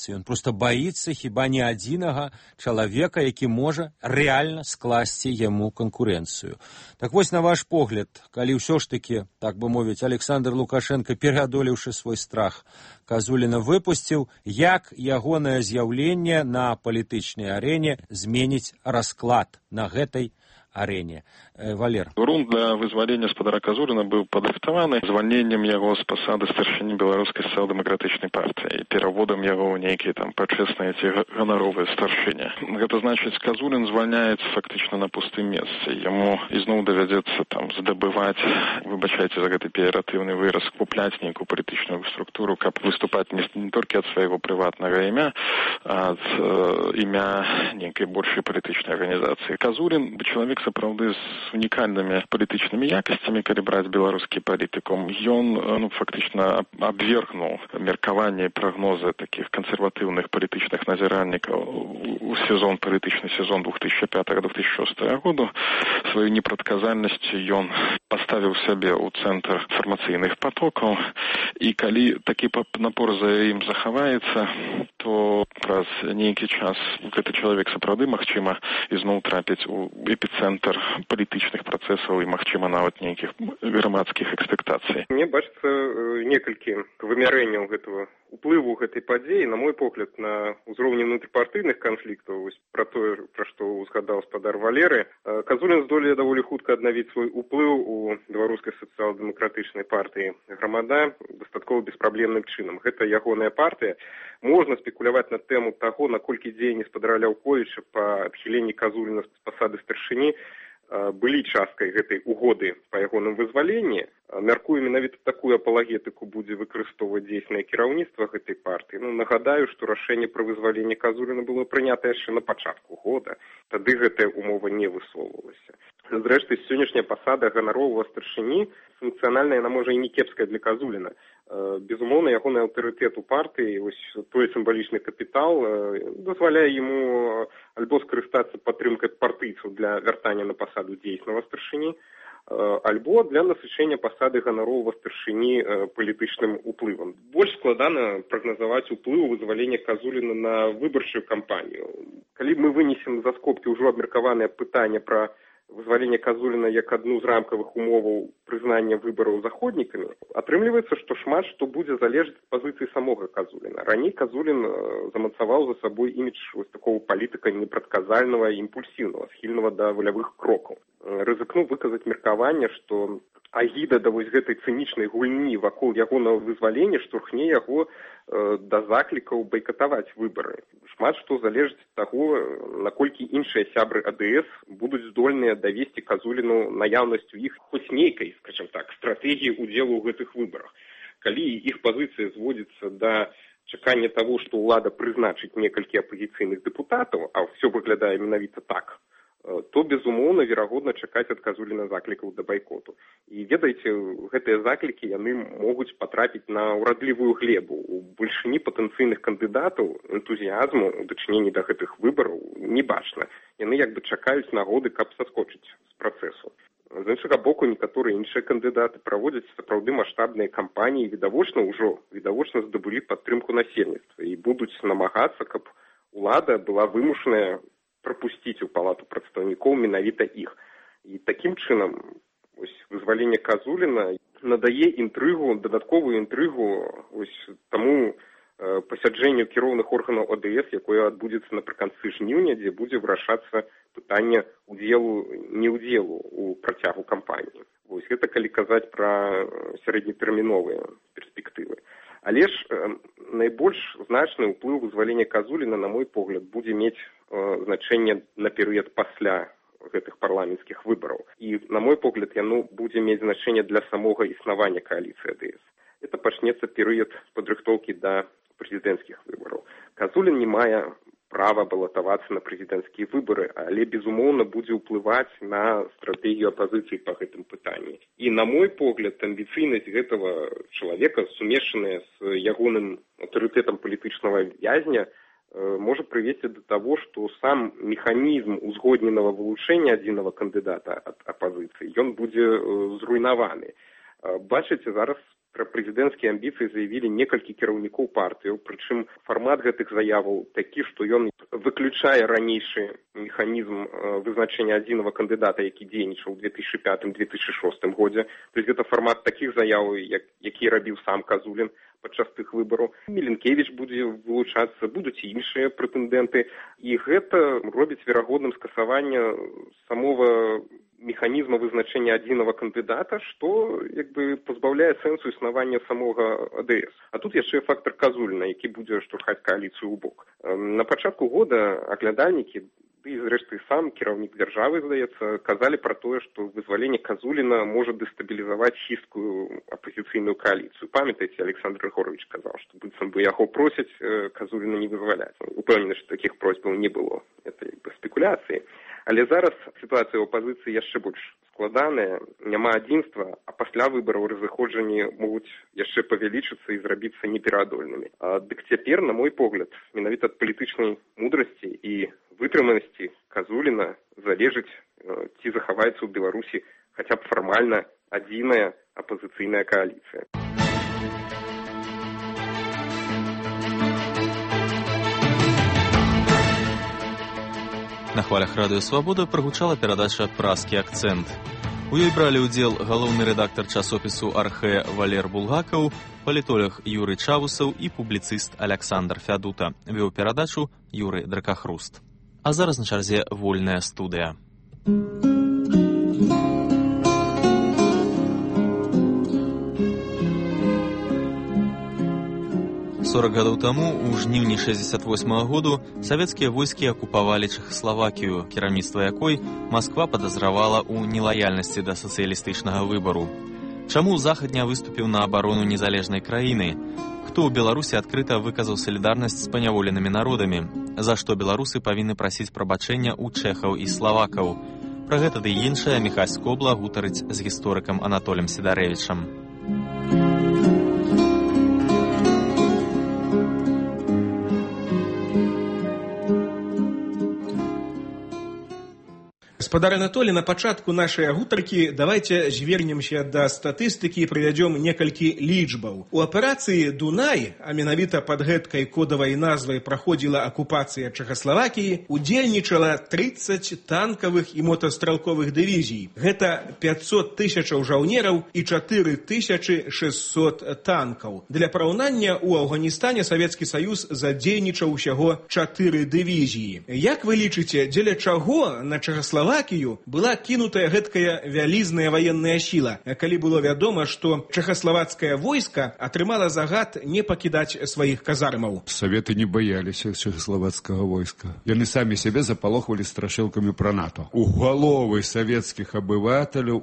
баіцца хіба не адзінага чалавека, які можа рэальна скласці яму канкурэнцыю. Так вось, на ваш погляд, калі ўсё ж такі, так бы мовіць, Александр Лукашенко, пераадолеўшы свой страх, Казуліна выпусціў, як ягонае з'яўленне на палітычнай арэне зменіць расклад на гэтай арэне. Валер. Грунт для вызвалення спадара Казуліна быў падрыхтаваны звальненнем яго з пасады старшыні беларускай сацыял-дэмакратычнай партыі і пераводам яго ў нейкія там пачэсныя ці ганаровыя старшыні. Гэта значыць, Казулін звальняецца фактычна на пустым месцы. Яму ізноў давядзецца там здабываць, выбачайце за гэты пеяратыўны выраз, купляць нейкую палітычную структуру, каб выступаць не толькі ад свайго прыватнага імя, а ад імя нейкай большай палітычнай арганізацыі. Казулін чалавек сапраўды з унікальнымі палітычнымі якасцямі, калі браць беларускі палітыкум. Ён фактычна абвергнуў меркаванне і прагнозы такіх кансерватыўных палітычных назіральнікаў у палітычны сезон 2005-2006 году. Сваю непрадказальнасцю ён паставіў сябе ў цэнтр фармацыйных потокаў, і калі такі напор за ім захаваецца, то праз нейкі час гэты чалавек сапраўды магчыма ізноў трапіць у эпіцэнтр палітычных працэсаў і, магчыма, нават нейкіх грамадскіх экспектацый. Мне бачыцца некалькі вымярэнняў гэтага уплыву гэтай падзеі, на мой погляд, на ўзроўні внутрыпартыйных канфліктаў, пра тое, пра што узгадаў спадар Валеры. Казулін здолее даволі хутка аднавіць свой уплыў у беларускай сацыял-дэмакратычнай партыі Грамада дастаткова беспраблемным чынам. Гэта ягоная партыя. Можна спекуляваць на тэму таго, наколькі дзеянні спадара Ляўковіча па адхіленні Казуліна з пасады старшыні былі часткай гэтай угоды па ягоным вызваленні. Мяркую, менавіта такую апалагетыку будзе выкарыстоўваць дзейснае кіраўніцтва гэтай партыі. Нагадаю, што рашэнне пра вызваленне Казуліна было прынята яшчэ на пачатку года. Тады гэтая умова не высоўвалася. Зрэшты, сённяшняя пасада ганаровага старшыні функцыянальна яна можа і не кепская для Казуліна. Безумоўна, ягоны аўтарытэт у партыі, вось той сімвалічны капітал дазваляе яму альбо скарыстацца падтрымкай партыйцаў для вяртання на пасаду дзейснага старшыні, альбо для насычэння пасады ганаровага старшыні палітычным уплывам. Больш складана прагназаваць уплыў вызвалення Казуліна на выбарчую кампанію. Калі мы вынесем за скобкі ўжо абмеркаванае пытанне пра вызвалення Казуліна як адну з рамкавых умоваў прызнання выбараў заходнікамі, атрымліваецца, што шмат што будзе залежаць ад пазіцыі самога Казуліна. Раней Казулін замацаваў за сабой імідж вось такого палітыка непрадказальнага і імпульсіўнага, схільнага да валявых крокаў. Рызыкнуў выказаць меркаванне, што агіда да вось гэтай цынічнай гульні вакол ягонага вызвалення штурхне яго да заклікаў байкатаваць выбары. Шмат што залежыць ад таго, наколькі іншыя сябры АДС будуць здольныя давесці Казуліну наяўнасцю іх хоць нейкай, скажем так, стратэгіі ўдзелу ў гэтых выбарах. Калі іх пазіцыя зводзіцца да чакання таго, што ўлада прызначыць некалькі апазіцыйных дэпутатаў, а ўсё выглядае менавіта так, то, безумоўна, верагодна чакаць ад Казуліна заклікаў да байкоту. І ведаеце, гэтыя заклікі яны могуць патрапіць на ўрадлівую глебу. У большыні патэнцыйных кандыдатаў энтузіязму у дачыненні да гэтых выбараў не бачна. Яны як бы чакаюць нагоды, каб саскочыць з працэсу. З іншага боку, некаторыя іншыя кандыдаты праводзяць сапраўды маштабныя кампаніі, відавочна здабылі падтрымку насельніцтва і будуць намагацца, каб улада была вымушаная прапусціць у палату прадстаўнікоў менавіта іх. І такім чынам вызваленне Казуліна надае дадатковую інтрыгу таму пасяджэнню кіроўных органаў ОДС, якое адбудзецца напрыканцы жніўня, дзе будзе вырашацца пытанне неўдзелу у працягу кампаніі. Гэта калі казаць пра сярэднетэрміновыя перспектывы. Але ж найбольш значны ўплыў вызвалення Казуліна, на мой погляд, будзе мець значэнне на перыяд пасля гэтых парламенцкіх выбараў. І, на мой погляд, яно будзе мець значэнне для самога існавання кааліцыі АДС. Это пачнецца перыяд падрыхтоўкі да прэзідэнцкіх выбараў. Казулін не мае права балатавацца на прэзідэнцкія выбары, але, безумоўна, будзе ўплываць на стратэгію апазіцыі па гэтым пытанні. І, на мой погляд, амбіцыйнасць гэтага чалавека, сумешаная з ягоным аўтарытэтам палітычнага вязня, можа прывесці да таго, што сам механізм узгодненага вылучэння адзінага кандыдата ад апазіцыі, ён будзе зруйнаваны. Бачыце, зараз пра прэзідэнцкія амбіцыі заявілі некалькі кіраўнікоў партыяў, прычым фармат гэтых заяваў такі, што ён выключае ранейшы механізм вызначэння адзінага кандыдата, які дзейнічаў у 2005-2006 годзе. То есть гэта фармат такіх заяваў, які рабіў сам Казулін падчас тых выбараў. Міленкевіч будзе вылучацца, будуць і іншыя прэтэндэнты. І гэта робіць верагодным скасаванне самого механізма вызначэння адзінага кандыдата, што як бы пазбаўляе сэнсу існавання самога АДС. А тут яшчэ фактор Казуліна, які будзе штурхаць кааліцыю ў бок. На пачатку года аглядальнікі, ды і зрэшты сам кіраўнік дзяржавы, здаецца, казалі пра тое, што вызваленне Казуліна можа дэстабілізаваць хісткую апазіцыйную кааліцыю. Памятаеце, Александр Григорович казаў, што быццам бы яго просяць Казуліна не вызваляць. Упэўнены, што такіх просьбаў не было. Это як бы спекуляцыі. Але зараз сітуацыя ў апазіцыі яшчэ больш складаная, няма адзінства, а пасля выбараў разыходжанні могуць яшчэ павялічыцца і зрабіцца непераадольнымі. Дык цяпер, на мой погляд, менавіта ад палітычнай мудрасці і вытрыманасці Казуліна залежыць, ці захаваецца ў Беларусі хаця б фармальна адзіная апазіцыйная кааліцыя. На хвалях Радыё Свабода прагучала перадача «Праскі акцэнт». У ёй бралі ўдзел галоўны рэдактар часопісу «Архэ» Валер Булгакаў, палітолог Юрый Чавусаў і публіцыст Александр Фядута. Вёў перадачу Юрый Дракахруст. А зараз на чарзе вольная студыя. 40 гадоў таму, у жніўні 68-го году, савецкія войскі акупавалі Чэхаславакію, кіраўніцтва якой Масква падазравала ў нелаяльнасці да сацыялістычнага выбару. Чаму Захад не выступіў на абарону незалежнай краіны? Хто ў Беларусі адкрыта выказаў салідарнасць з паняволенымі народамі? За што беларусы павінны прасіць прабачэння ў чэхаў і славакаў? Пра гэта ды іншае Міхась Кобла гутарыць з гісторыкам Анатолем Сідарэвічам. Гаспадар Анатолий, на пачатку нашай гутаркі давайте звернемся да статыстыкі і прывядзём некалькі лічбаў. У аперацыі «Дунай», а менавіта пад гэткай кодавай назвай праходзіла акупацыя Чэхаславакіі, удзельнічала 30 танкавых і мотастралковых дывізій. Гэта 500 тысячаў жаўнераў і 4600 танкаў. Для параўнання, у Афганістане Савецкі Саюз задзейнічаў усяго 4 дывізіі. Як вы лічыце, дзеля чаго на Чэхаславакіі Чехаславакію была кінутая гэткая вялізная ваенная сіла, калі было вядома, што чэхаславацкае войска атрымала загад не пакідаць сваіх казармаў. Советы не бояліся чехословацкага войска. Яны самі сябе запалохвалі страшылкамі пра НАТО. У галовы савецкіх абывателяў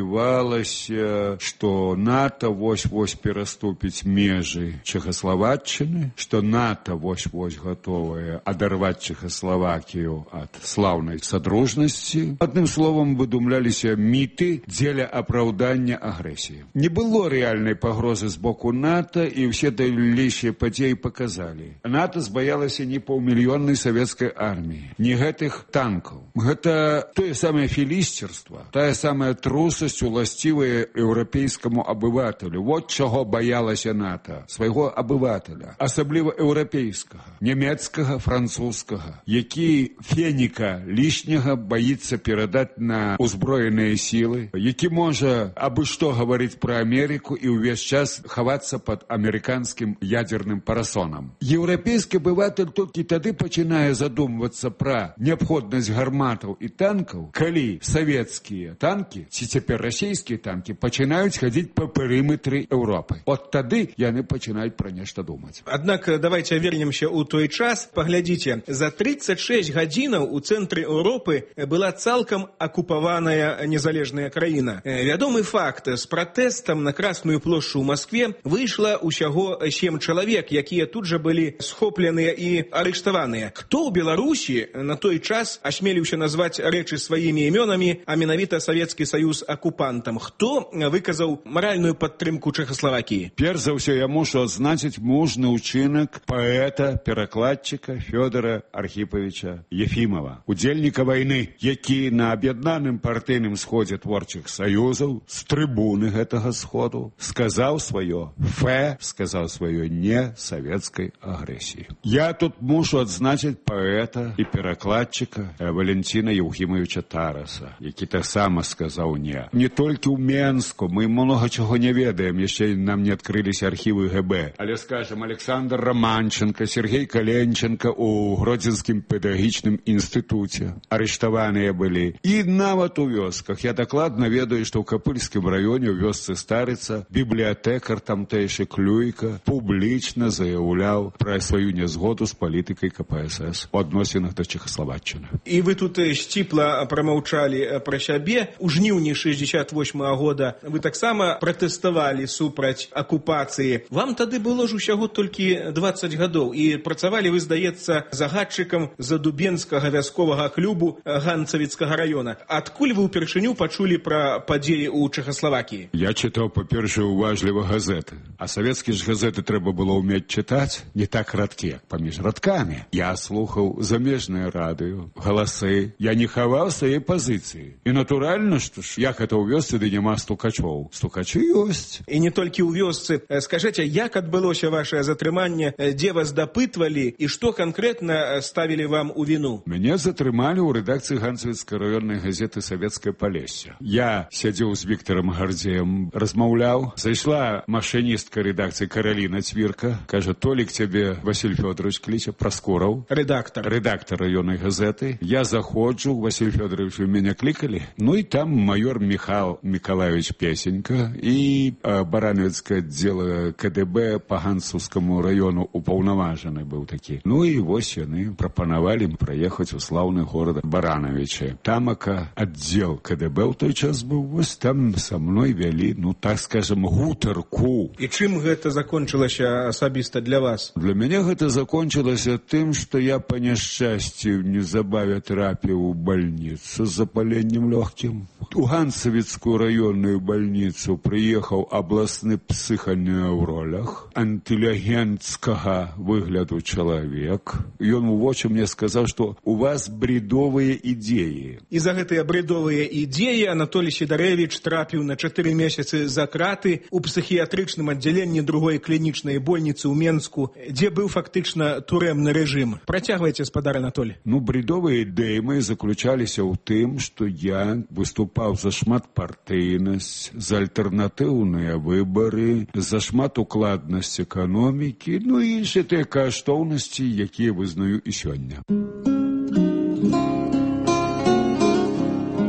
убівалася, што НАТО вось-вось пераступіць межы Чехословаччыны, што НАТО вось-вось гатовае адарваць Чехославакію ад слаўнай садружнасці. Адным словам, выдумляліся міты дзеля апраўдання агрэсіі. Не было рэальнай пагрозы з боку НАТО, і ўсе дальнейшыя падзеі паказалі. НАТО збаялася не паўмільённай савецкай арміі, не гэтых танкаў. Гэта тое самае філісцерства, тая самая трусасць, уласцівая еўрапейскаму абывателю. Вот чаго баялася НАТО, свайго абывателя, асабліва еўрапейскага, нямецкага, французскага, які феніка лішняга баіцца перадаць на узброеныя сілы, які можа абы што гаварыць пра Амерыку і ўвесь час хавацца пад амерыканскім ядерным парасонам. Еўрапейскі абыватель толькі тады пачынае задумвацца пра неабходнасць гарматаў і танкаў, калі савецкія танкі, ці цяпер расійскія танкі, пачынаюць хадзіць па перыметры Еўропы. От тады яны пачынаюць пра нешта думаць. Аднак давайте вернемся ў той час. Паглядзіце, за 36 гадзінаў у цэнтры Еўропы была цалкам акупаваная незалежная краіна. Вядомы факт, з пратэстам на Красную плошчу ў Маскве выйшла ўсяго 7 чалавек, якія тут жа былі схопленыя і арыштаваныя. Хто ў Беларусі на той час асмеліўся назваць рэчы сваімі імёнамі, а менавіта Савецкі Саюз акупантам? Хто выказаў маральную падтрымку Чэхаславакіі? Перш за ўсё я мушу адзначыць мужны ўчынак паэта, перакладчыка Фёдора Архіпавіча Ефімова, удзельніка вайны, які на аб'яднаным партыйным сходзе творчых саюзаў з трыбуны гэтага сходу сказаў сваё фэ, сказаў сваё не савецкай агрэсіі. Я тут мушу адзначыць паэта і перакладчыка Валентина Еўхімавіча Тараса, які таксама сказаў не. Не толькі ў Менску, мы многа чаго не ведаем, яшчэ нам не адкрыліся архівы ГБ, але, скажем, Александр Романченко, Сергей Каленченко у Гродзенскім педагагічным інстытуце арыштаваныя былі. І нават у вёсках. Я дакладна ведаю, што ў Капыльскім раёне ў вёсцы Старыца бібліятэкар тамтэйшы Клюйка публічна заяўляў пра сваю нязгоду з палітыкай КПСС у адносінах да Чэхаславаччыны. І вы тут сціпла прамаўчалі пра сябе. У жніўні 68-го года вы таксама пратэставалі супраць акупацыі. Вам тады было ж усяго толькі 20 гадоў, і працавалі вы, здаецца, загадчыкам задубенскага вясковага клубу Ганцавіцкага раёна. Адкуль вы ўпершыню пачулі пра падзеі ў Чэхаславакіі? Я чытаў, па-першае, уважліва газеты. А савецкія ж газеты трэба было ўмець чытаць не так радкі, як паміж радкамі. Я слухаў замежнае радыё, галасы. Я не хаваў свае пазіцыі. І натуральна, што ж, як гэта ў вёсцы, ды няма стукачоў. Стукачы ёсць. І не толькі ў вёсцы. Скажыце, як адбылося вашае затрыманне, дзе вас дапытвалі і што канкрэтна ставілі вам у віну? Мяне затрымалі ў рэдакцыі Ганцавіцкай раённай газеты «Савецкае Палессе». Я сядзеў з Віктарам Гардзеем, размаўляў. Зайшла машыністка рэдакцыі Караліна Цвірка. Кажа, Толік цябе Васіль Фёдорович кліча, Праскураў. Рэдактар раённай газеты. Я заходжу, Васіль Фёдорович, вы мяне клікалі? Ну і там майор Михал Миколаевич Песенька і барановецкае аддзел КДБ па Ганцаўскаму раёну упаўнаважаны быў такі. Ну і вось яны прапанавалі праехаць у слаўны горад Барановича. Тамака аддзел КДБ ў той час быў, вось там са мной вялі, ну так скажем, гутарку. І чым гэта закончылася асабіста для вас? Для мяне гэта закончылася тым, што я па няшчасці неўзабаве трапіў у бальніцу з запаленнем лёгкім. У Ганцавіцкую раённую бальніцу прыехаў абласны псіханеўролог, інтэлігенцкага выгляду чалавек. Ён у вочы мне сказаў, што у вас бредовыя ідеі. І за гэтыя бредовыя ідеі Анатолій Сідарэвіч трапіў на 4 месяцы за краты у псіхіятрычным аддзяленні другой клінічнай больніцы ў Менску, дзе быў фактычна турэмны рэжым. Працягвайце, спадар Анатолій. Ну, бредовыя ідэі мои заключаліся ў тым, што я выступаў за шматпартыйнасць, за альтэрнатыўныя выбары, за шматукладнасць эканомікі, ну і іншыя тыя каштоўнасці, якія вызнаю і сёння.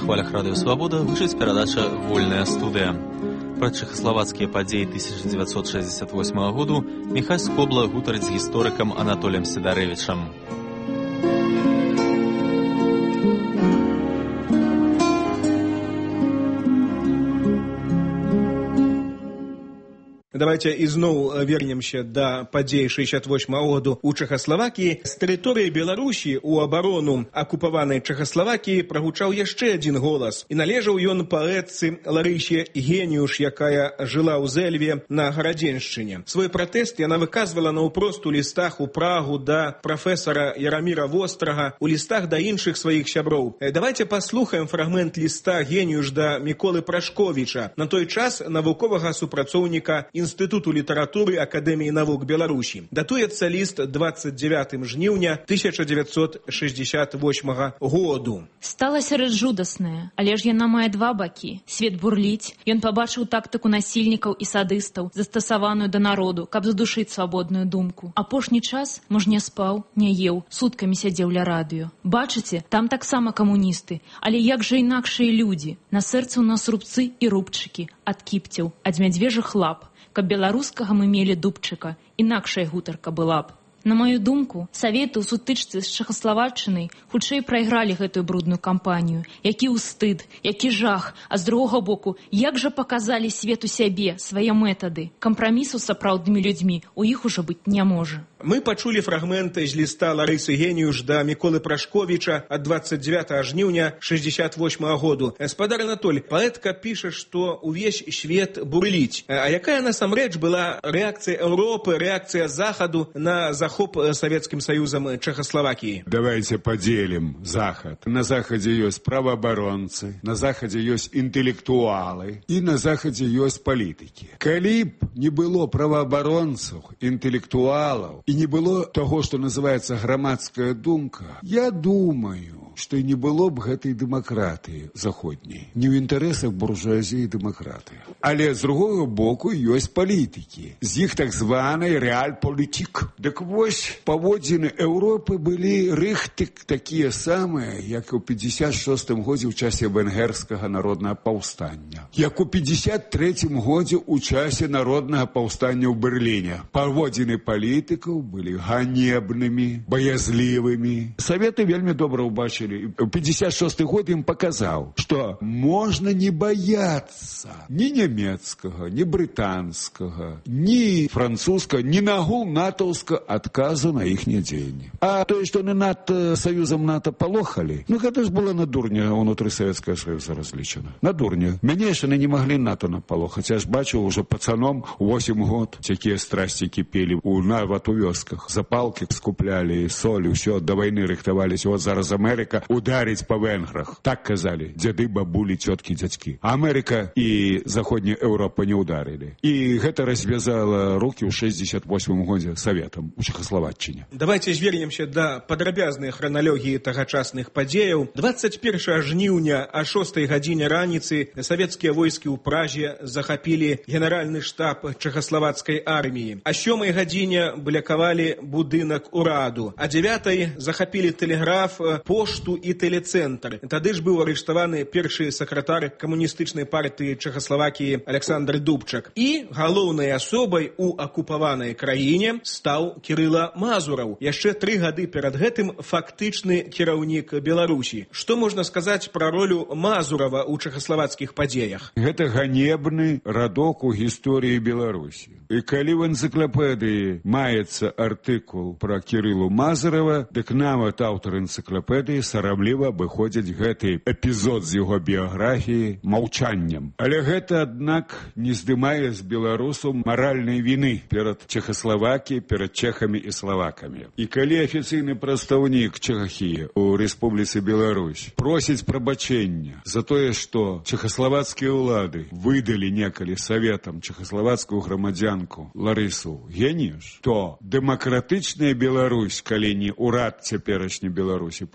хвалях радыё Свабода гучыць перадача «Вольная студыя». Пра чэхаславацкія падзеі 1968 году Міхась Скобла гутарыць з гісторыкам Анатоліем Сідарэвічам. Давайте ізноў вернемся да падзей 68 году ў Чэхаславакіі. З тэрыторыі Беларусі ў абарону акупаванай Чэхаславакіі прагучаў яшчэ адзін голас. І належаў ён паэтцы Ларысе Геніюш, якая жыла ў Зэльве на Гарадзеншчыне. Свой пратэст яна выказвала наўпрост у лістах у Прагу да прафесара Яраміра Вострага, у лістах да іншых сваіх сяброў. Давайте паслухаем фрагмент ліста Геніюш да Міколы Прашковіча, на той час навуковага супрацоўніка Інстытуту літаратуры Акадэміі навук Беларусі. Датуецца ліст 29 жніўня 1968 году. Стала сярод жудасная, але ж яна мае два бакі. Свет бурліць, ён пабачыў тактыку насільнікаў і садыстаў, застасаваную да народу, каб задушыць свабодную думку. Апошні час муж не спаў, не еў, суткамі сядзеў ля радыё. Бачыце, там таксама камуністы, але як жа інакшыя людзі. На сэрцы ў нас рубцы і рубчыкі, ад кіпцяў, ад мядзвежых лап. Каб беларускага мы мелі дубчыка, інакшая гутарка была б. На маю думку, саветы ў сутычцы з Чэхаславаччынай хутчэй прайгралі гэтую брудную кампанію. Які ўстыд, які жах, а з другога боку, як жа паказалі свету сябе, свае метады. Кампрамісу з сапраўднымі людзьмі у іх ужо быць не можа. Мы пачулі фрагменты з ліста Ларысы Геніюш да Міколы Прашковіча ад 29 жніўня 68 году. Гаспадар Анатоль, паэтка піша, што увесь свет бурліць. А якая насамрэч была рэакцыя Еўропы, рэакцыя Захаду на захоп Савецкім Саюзам Чэхаславакіі? Давайте поделим Захад. На Заходе есть правоабаронцы, на Заходе есть интеллектуалы и на Заходе есть политики. Калі б не было правоабаронцаў, интеллектуалаў и не было того, что называется громадская думка, я думаю, что не было б гэтай дэмакратыі заходняй. Не ў інтарэсах буржуазіі і дэмакратыі. Але з другого боку ёсць палітыкі. З іх так званай рэальпалітик. Дык вось, паводзіны Еўропы былі рыхтык такія самыя, як у 56 годзе ў часе венгерскага народнага паўстання. Як у 53 годзе ў часе народнага паўстання ў Берліне. Паводзіны палітыкаў былі ганебнымі, баязлівымі. Саветы вельмі добра ўбачылі. 56 год им показал, что можно не бояться ни немецкого, ни британского, ни французского, ни нагул натовского отказа на их дзеянні. А то, что они над Союзом НАТО полохали, ну это ж было на дурня внутри Советского Союза различено. На дурня. Мяне ж они не могли НАТО наполохать. Я ж бачу уже пацаном 8 год, такие страсти кипели нават у вёсках. Запалки скупляли, соль, все, до войны рыхтовались. Вот зараз Америка ударить по венграх. Так казали деды, бабули, тетки, дядьки. А Америка и Заходняя Европа не ударили. И это развязало руки в 68 году Советом у Чехословаччине. Давайте звернемся до падрабязнай храналогіі тагачасных падзеяў. 21 жніўня о 6 гадзіне раніцы савецкія войскі ў Празе захапілі генеральны штаб чэхаславацкай арміі. А 7 гадзіне блякавалі будынак ураду. А 9 захапілі тэлеграф, пошту і тэлецэнтр. Тады ж быў арыштаваны першы сакратар камуністычнай партыі Чэхаславакіі Александр Дубчак. І галоўнай асобай у акупаванай краіне стаў Кірыла Мазураў. Яшчэ 3 гады перад гэтым фактычны кіраўнік Беларусі. Што можна сказаць пра ролю Мазурава ў чэхаславацкіх падзеях? Гэта ганебны радок у гісторыі Беларусі. І калі в энцыклапедыі маецца артыкул пра Кірылу Мазурава, дык нават аўтар энцыклапедыі сарамліва абыходзіць гэты эпізод з яго біяграфіі маўчаннем. Але гэта, аднак, не здымае з беларусаў маральнай віны перад Чэхаславакіяй, перад чэхамі і славакамі. І калі афіцыйны прадстаўнік Чэхіі ў Рэспубліцы Беларусь просіць прабачэння за тое, што чэхаславацкія ўлады выдалі некалі саветам чэхаславацкую грамадзянку Ларысу Геніюш, то дэмакратычная Беларусь, калі не ўрад цяперашняй Беларусі, павінен па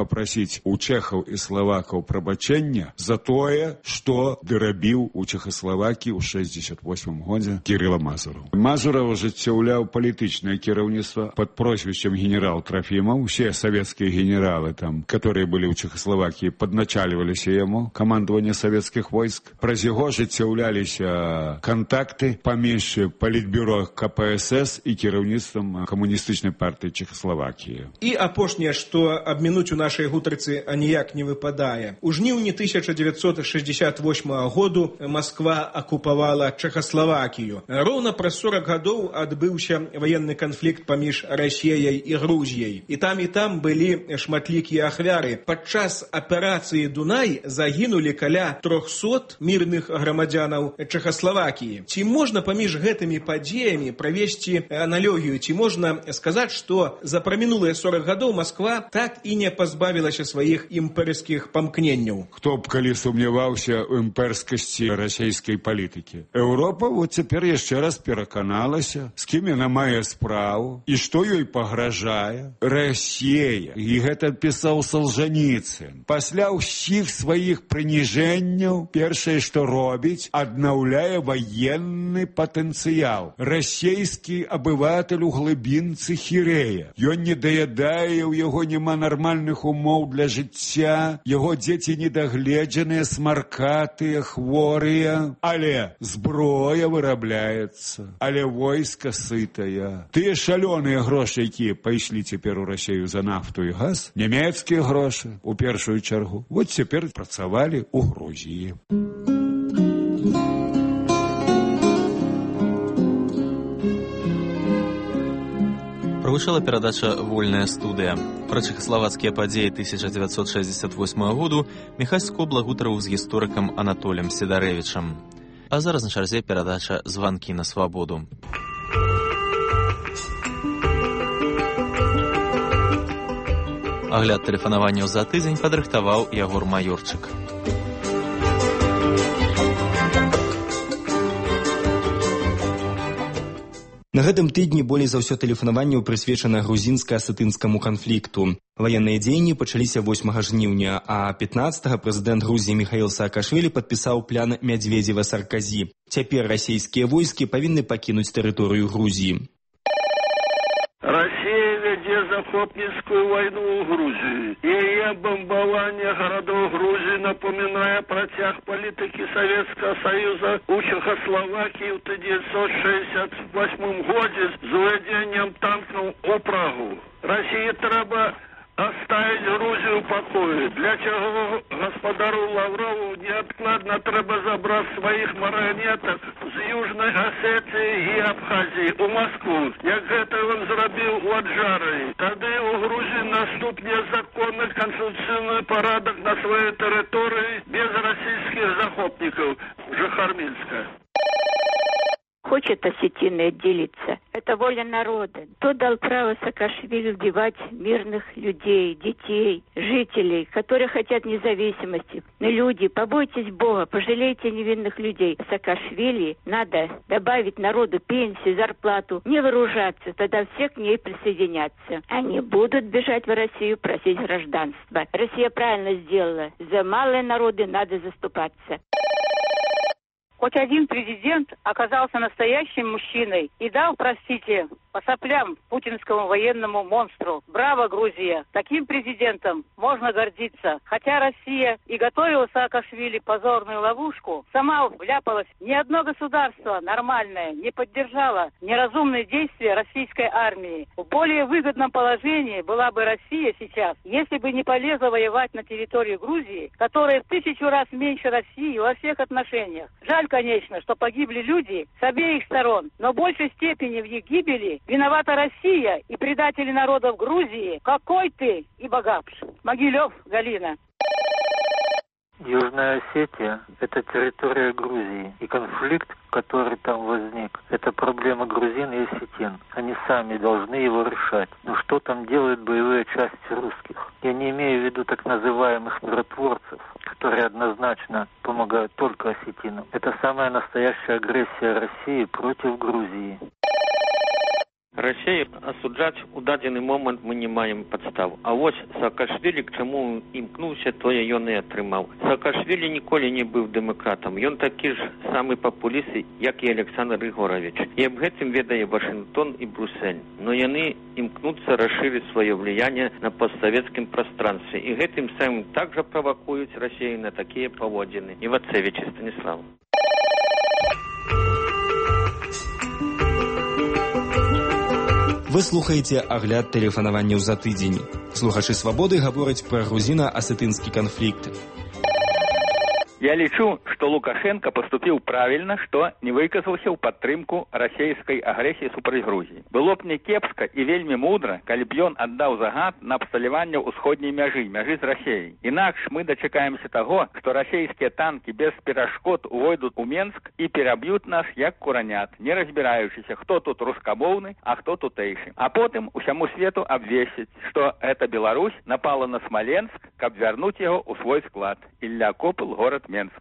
папрасіць у чэхаў і славакаў прабачэння за тое, што дырабіў у Чэхаславакіі ў 68 годзе Кірыла Мазураў. Мазураў ажыццяўляў палітычнае кіраўніцтва пад прозвішчам генерал Трофімаў. Усе савецкія генералы, там, которые былі ў Чэхаславакіі, падначальваліся яму, камандаванне савецкіх войск. Праз яго ажыццяўляліся кантакты паміж палітбюро КПСС і кіраўніцтвам камуністычнай партыі Чэхаславакіі. І апошняе, што абмінуць у нашай гутарцы аніяк не выпадае. У жніўні 1968 году Масква акупавала Чэхаславакію. Роўна праз 40 гадоў адбыўся ваенны канфлікт паміж Расіяй і Грузіяй. І там былі шматлікія ахвяры. Падчас аперацыі «Дунай» загінулі каля 300 мірных грамадзянаў Чэхаславакіі. Ці можна паміж гэтымі падзеямі правесці аналогію? Ці можна сказаць, што за прамінулыя 40 гадоў Масква так і не пазбавілася сваіх імперскіх памкненняў? Хто б калі сумняваўся ў імперскасці расійскай палітыкі? Еўропа вот цяпер яшчэ раз пераканалася, з кім яна мае справу і што ёй пагражае. Расія, і гэта пісаў Солжаніцын, пасля ўсіх сваіх прыніжэнняў першае, што робіць, аднаўляе ваенны патэнцыял. Расійскі абыватель у глыбінцы хірэе. Ён не даядае, у яго няма нармальных умоў для жыцця, яго дзеці недагледжаныя, смаркатыя, хворыя, але зброя вырабляецца, але войска сытая. Тыя шалёныя грошы, якія пайшлі цяпер у Расію за нафту і газ, нямецкія грошы, у першую чаргу, вот цяпер працавалі ў Грузіі. Прагучала перадача «Вольная студыя». Пра чэхаславацкія падзеі 1968 году Міхась Скобла гутарыў з гісторыкам Анатолем Сідарэвічам. А зараз на чарзе перадача «Званкі на свабоду». Агляд тэлефанаванняў за тыдзень падрыхтаваў Ягор Маёрчык. На гэтым тыдні болей за ўсё тэлефанаванняў прысвечана грузінска-асетынскаму канфлікту. Ваенныя дзеянні пачаліся 8 жніўня, а 15-га прэзідэнт Грузіі Міхаіл Саакашвілі падпісаў план Мядзведзева-Сарказі. Цяпер расійскія войскі павінны пакінуць тэрыторыю Грузіі. Россия ведет захопницкую войну в Грузии. Ее бомбование городов Грузии напоминает протяг политики Советского Союза у Чехословакии в 1968 году с введением танков у Прагу. России треба оставить Грузию в покое. Для чего господару Лаврову неоткладно треба забрать своих марионеток з Южной Осетии и Абхазии у Москву, як гэта он зробив у Аджари. Тады у Грузии наступне законный конституционный порядок на своей территории без российских захопников. Жахарминска. Хочет осетины отделиться. Это воля народа. Кто дал право Саакашвили убивать мирных людей, детей, жителей, которые хотят независимости? Ну, люди, побойтесь Бога, пожалейте невинных людей. Саакашвили надо добавить народу пенсию, зарплату, не вооружаться, тогда все к ней присоединятся. Они будут бежать в Россию просить гражданства. Россия правильно сделала. За малые народы надо заступаться. Хоть один президент оказался настоящим мужчиной и дал, простите, по соплям путинскому военному монстру. Браво, Грузия! Таким президентом можно гордиться. Хотя Россия и готовила Саакашвили позорную ловушку, сама вляпалась. Ни одно государство нормальное не поддержало неразумные действия российской армии. В более выгодном положении была бы Россия сейчас, если бы не полезла воевать на территории Грузии, которая в 1000 раз меньше России во всех отношениях. Жаль, конечно, что погибли люди с обеих сторон, но в большей степени в их гибели виновата Россия и предатели народов Грузии. Какой ты и богатш. Могилев, Галина. Южная Осетия – это территория Грузии, и конфликт, который там возник, это проблема грузин и осетин. Они сами должны его решать. Но что там делают боевые части русских? Я не имею в виду так называемых миротворцев, которые однозначно помогают только осетинам. Это самая настоящая агрессия России против Грузии. Расію асуджаць у дадзены момант мы не маем падстав. А вось Саакашвілі к чаму імкнуўся, тое ён і атрымаў. Саакашвілі ніколі не быў дэмакратам. Ён такі ж самы папуліст, як і Александр Григорович. І аб гэтым ведае Вашингтон і Брюссель. Но яны імкнуцца расширыць сваё влияние на постсоветскім пространстве. І гэтым самым также правакуюць Расію на такія паводзіны. Івацевич Станислав. Вы слухаеце агляд тэлефанаванняў за тыдзень. Слухачы свабоды гавораць пра грузіна-асетынскі канфлікт. Я лічу, што Лукашенко поступіў правільна, што не выказаўся ў падтрымку расійскай агрэсіі супраць Грузіі. Было б не кепска і вельмі мудра, калі б ён аддаў загад на абсталяванне ўсходняй мяжы з Расіяй. Інакш мы дачакаемся таго, што расійскія танкі без перашкод увойдуць у Менск і пераб'юць нас як куранят, не разбіраючыся, хто тут рускамоўны, а хто тутэйшы. А потым усяму свету абвесціць, што эта Беларусь напала на Смоленск, каб вярнуць яго ў свой склад. Ілля Копыл, город Менск.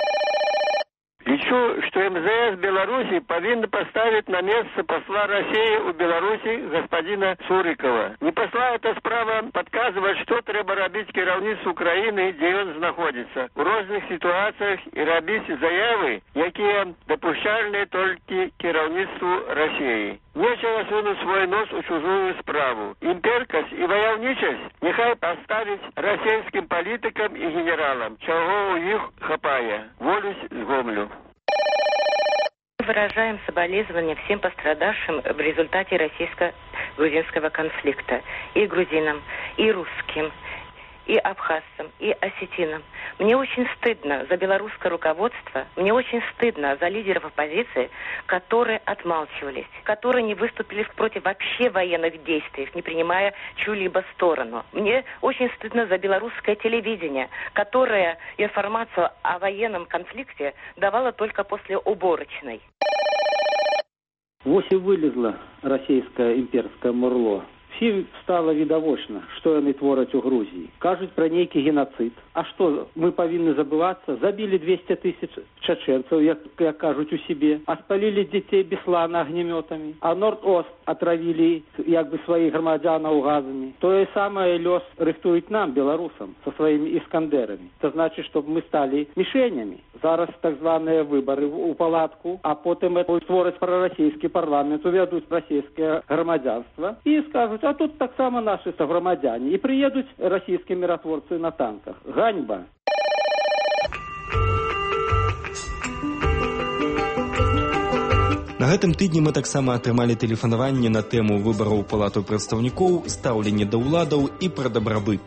Лічу, что МЗС Беларуси повинно поставить на место посла России у Беларуси господина Сурикова. Не посла эта справа подказывает, что треба робить кіраўніцтву Украины, где он находится. В разных ситуациях и робить заявы, якія допущальные только кіраўніцтву России. Нечего сунуть свой нос у чужую справу. Имперкость и войовничесть нехай поставить российским политикам и генералам, чего у них хапая. Волюсь с Гомлю. Выражаем соболезнования всем пострадавшим в результате российско-грузинского конфликта. И грузинам, и русским, и абхазцам, и осетинам. Мне очень стыдно за белорусское руководство, мне очень стыдно за лидеров оппозиции, которые отмалчивались, которые не выступили против вообще военных действий, не принимая чью-либо сторону. Мне очень стыдно за белорусское телевидение, которое информацию о военном конфликте давало только после уборочной. Вот и вылезла российское имперское мурло. Всім стало відавочна, што яны твораць у Грузіі. Кажуць пра нейкі геноцид. А што, мы павінны забывацца? Забілі 200 тысяч чеченцаў, як кажуць у себе, а спалілі дзяцей Беслана огнеметамі. А Норд-Ост отравілі як бы сваіх грамадзянаў газамі. Тое самае лёс рыхтуюць нам, беларусам, со сваімі іскандерамі. Это значит, чтобы мы стали мишенями. Зараз так званыя выборы у палатку, а потым створаць прарасійскі парламент, увядуць расійскае грамадзянства і скажуць, а тут так само наши согромадяне. И приедут российские миротворцы на танках. Ганьба. На гэтым тыдні мы таксама атрымалі тэлефанаванне на тэму выбараў у палату прадстаўнікоў, стаўленне да ўладаў і пра дабрабыт.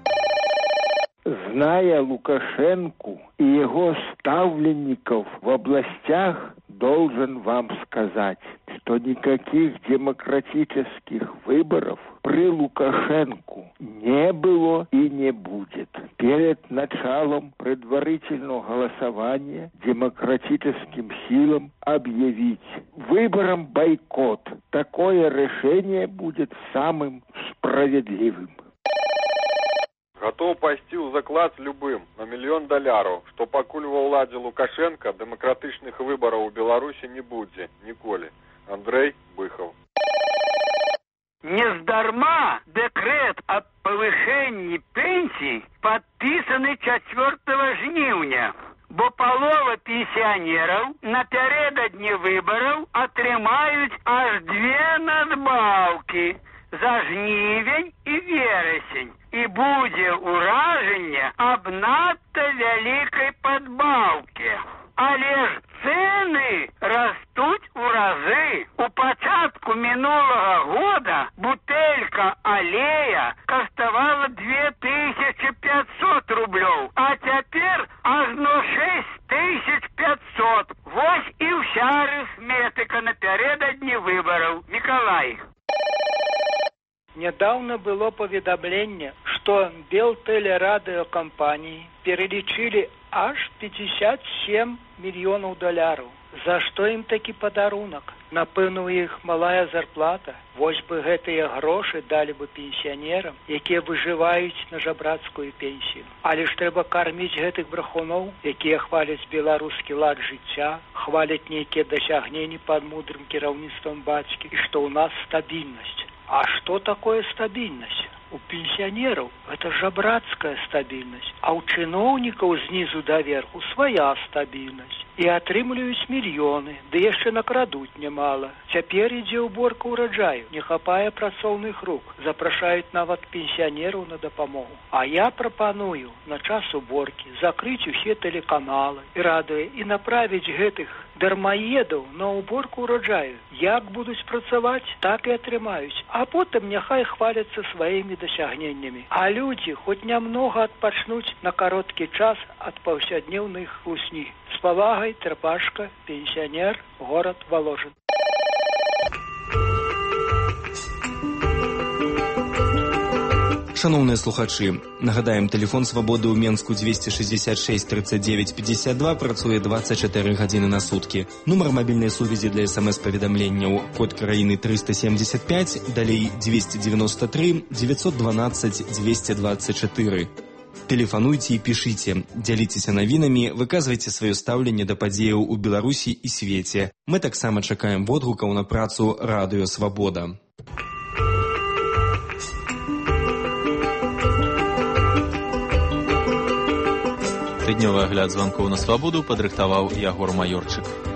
Зная Лукашенку и его ставленников в областях, должен вам сказать, что никаких демократических выборов при Лукашенку не было и не будет. Перед началом предварительного голосования демократическим силам объявить выбором бойкот. Такое решение будет самым справедливым. Готов пайсці ў заклад з любым на $1 мільён, што пакуль ва ўладзе Лукашенка дэмакратычных выбараў у Беларусі не будзе ніколі. Андрей Быхаў. Нездарма декрет о повышении пенсий подписаны 4 жніўня, бо полова пенсионеров напередодні выборов атрымаюць аж 2 надбаўкі за жнівень і верасень. І будзе ўражанне аб надта вялікай падбаўкі. Але ж цены растуць у разы. У пачатку минулого года бутэлька алея каштавала 2500 рублёў, а цяпер ажно 6500. Вось і ўся арифметика напередодні выборов. Николай. Недавно было поведомление, что Белтелерадиокомпании перелічили аж $57 миллионов. За что им такі подарунок? Напэўна, у іх малая зарплата. Вось бы гэтыя грошы далі бы пенсіянерам, якія выжываюць на жабрацкую пенсію. Але ж трэба карміць гэтых брахуноў, якія хваляць беларускі лад жыцця, хваляць нейкія дасягненні пад мудрым кіраўніцтвам бацькі, і што ў нас стабільнасць. А што такое стабільнасць? У пенсіянераў гэта жабрацкая стабільнасць, а ў чыноўнікаў знізу да верху свая стабільнасць. І атрымліваюць мільёны, ды яшчэ накрадуць нямала. Цяпер ідзе ўборка ўраджаю, не хапае працоўных рук, запрашаюць нават пенсіянераў на дапамогу. А я прапаную на час уборкі закрыць усе тэлеканалы і радуе і направіць гэтых дармаедаў на уборку ўраджаю. Як будуць працаваць, так і атрымаюць, а потым няхай хваляцца сваімі дасягненнямі. А людзі хоць нямнога адпачнуць на кароткі час ад паўсяднёвных хлусні. З павагай, Трапашка, пенсіянер, горад Воложин. Шановныя слухачы, нагадаем, тэлефон свабоды ў Менску 266 39 52 працуе 24 гадзіны на суткі. Нумар мабільнай сувязі для СМС-паведамленняў код краіны 375, далей 293 912 224. Тэлефануйце і пішыце, дзяліцеся навінамі, выказвайце сваё стаўленне да падзеяў у Беларусі і свеце. Мы таксама чакаем водгукаў на працу Радыё Свабода. Тыднёвы агляд званкоў на свабоду падрыхтаваў Ягор Маёрчык.